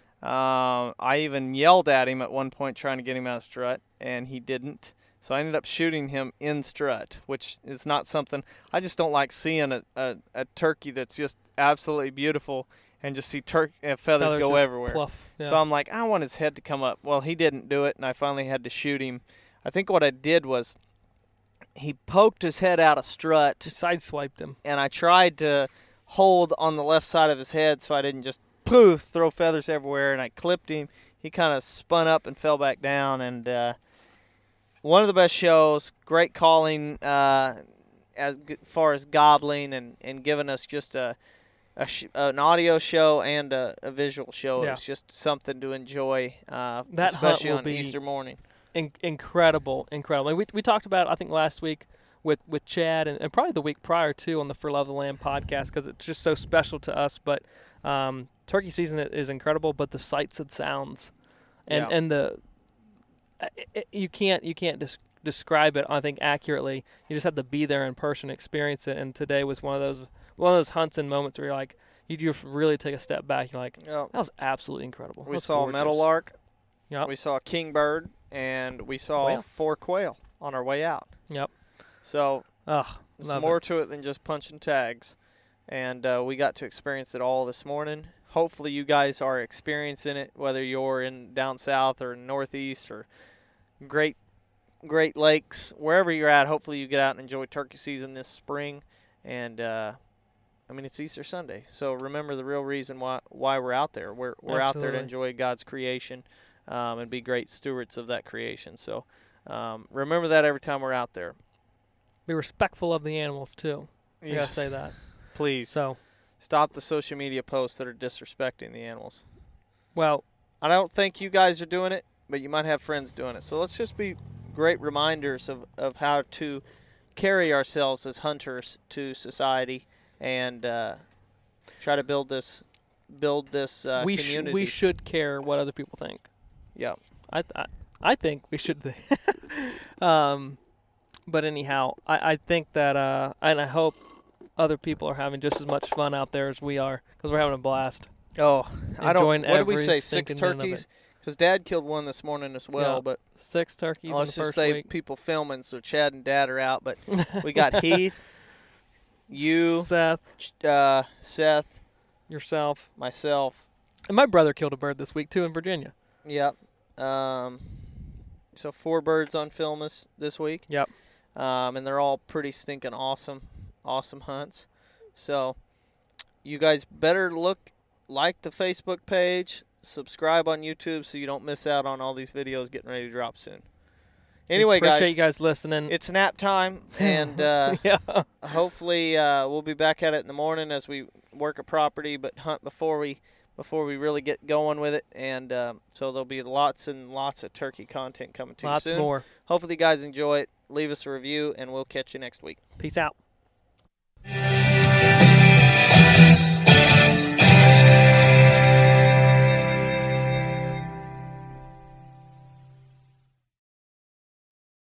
Speaker 2: Um, I even yelled at him at one point trying to get him out of strut, and he didn't. So I ended up shooting him in strut, which is not something – I just don't like seeing a, a, a turkey that's just absolutely beautiful and just see tur- uh, feathers
Speaker 3: Feathers
Speaker 2: go
Speaker 3: just
Speaker 2: everywhere.
Speaker 3: Pluff. Yeah.
Speaker 2: So I'm like, I want his head to come up. Well, he didn't do it, and I finally had to shoot him. I think what I did was he poked his head out of strut,
Speaker 3: sideswiped him.
Speaker 2: and I tried to hold on the left side of his head so I didn't just poof, throw feathers everywhere, and I clipped him. He kind of spun up and fell back down, and uh, one of the best shows, great calling uh, as g- far as gobbling and, and giving us just a, a sh- an audio show and a, a visual show.
Speaker 3: Yeah.
Speaker 2: It was just something to enjoy, uh,
Speaker 3: That hunt
Speaker 2: especially
Speaker 3: will
Speaker 2: on
Speaker 3: be
Speaker 2: Easter morning.
Speaker 3: In- incredible, incredible. We we talked about it, I think last week with, with Chad and, and probably the week prior too on the For Love of the Land podcast because it's just so special to us. But um, turkey season is incredible, but the sights and sounds and
Speaker 2: Yeah.
Speaker 3: and the it, it, you can't you can't des- describe it I think accurately. You just have to be there in person, experience it. And today was one of those one of those hunts and moments where you're like you just really take a step back. You're like
Speaker 2: Yep.
Speaker 3: that was absolutely incredible.
Speaker 2: We
Speaker 3: That's
Speaker 2: saw
Speaker 3: gorgeous.
Speaker 2: a meadowlark,
Speaker 3: Yep.
Speaker 2: we saw a kingbird, and we saw
Speaker 3: Quail.
Speaker 2: four quail on our way out.
Speaker 3: Yep.
Speaker 2: So
Speaker 3: Ugh,
Speaker 2: there's
Speaker 3: love
Speaker 2: more
Speaker 3: it.
Speaker 2: to it than just punching tags. And uh, we got to experience it all this morning. Hopefully you guys are experiencing it, whether you're in down south or northeast or Great Great Lakes, wherever you're at. Hopefully you get out and enjoy turkey season this spring. And, uh, I mean, it's Easter Sunday. So remember the real reason why why we're out there. We're, we're out there to
Speaker 3: Absolutely.
Speaker 2: enjoy God's creation um, and be great stewards of that creation. So um, remember that every time we're out there.
Speaker 3: Be respectful of the animals too. I gotta
Speaker 2: Yes.
Speaker 3: say that.
Speaker 2: Please.
Speaker 3: So,
Speaker 2: Stop the social media posts that are disrespecting the animals.
Speaker 3: well,
Speaker 2: I don't think you guys are doing it, but you might have friends doing it. So let's just be great reminders of, of how to carry ourselves as hunters to society and uh, try to build this build this uh,
Speaker 3: we sh-
Speaker 2: community.
Speaker 3: we should care what other people think.
Speaker 2: yeah.
Speaker 3: I th- I, I think we should. Th- um, but anyhow, I, I think that uh, and I hope other people are having just as much fun out there as we are because we're having a blast.
Speaker 2: Oh, I don't.
Speaker 3: Enjoying
Speaker 2: What did we
Speaker 3: every
Speaker 2: say? Six
Speaker 3: stinking minute of
Speaker 2: turkeys?
Speaker 3: it.
Speaker 2: Because Dad killed one this morning as well.
Speaker 3: Yeah.
Speaker 2: But
Speaker 3: Six turkeys
Speaker 2: oh, let's
Speaker 3: in the
Speaker 2: just
Speaker 3: first
Speaker 2: say
Speaker 3: week.
Speaker 2: people filming, so Chad and Dad are out. But we got Heath, you,
Speaker 3: Seth,
Speaker 2: uh, Seth,
Speaker 3: yourself,
Speaker 2: myself.
Speaker 3: and my brother killed a bird this week too in Virginia.
Speaker 2: Yep. Um, so four birds on film this, this week.
Speaker 3: Yep.
Speaker 2: Um, and they're all pretty stinking awesome, awesome hunts. So you guys better look, like the Facebook page, subscribe on YouTube so you don't miss out on all these videos getting ready to drop soon. Anyway,
Speaker 3: appreciate
Speaker 2: guys,
Speaker 3: you guys listening.
Speaker 2: it's nap time, and uh,
Speaker 3: yeah.
Speaker 2: hopefully uh, we'll be back at it in the morning as we work a property, but hunt before we before we really get going with it. And um, so there'll be lots and lots of turkey content coming to you
Speaker 3: Lots
Speaker 2: soon.
Speaker 3: more.
Speaker 2: Hopefully you guys enjoy it. Leave us a review, and we'll catch you next week.
Speaker 3: Peace out.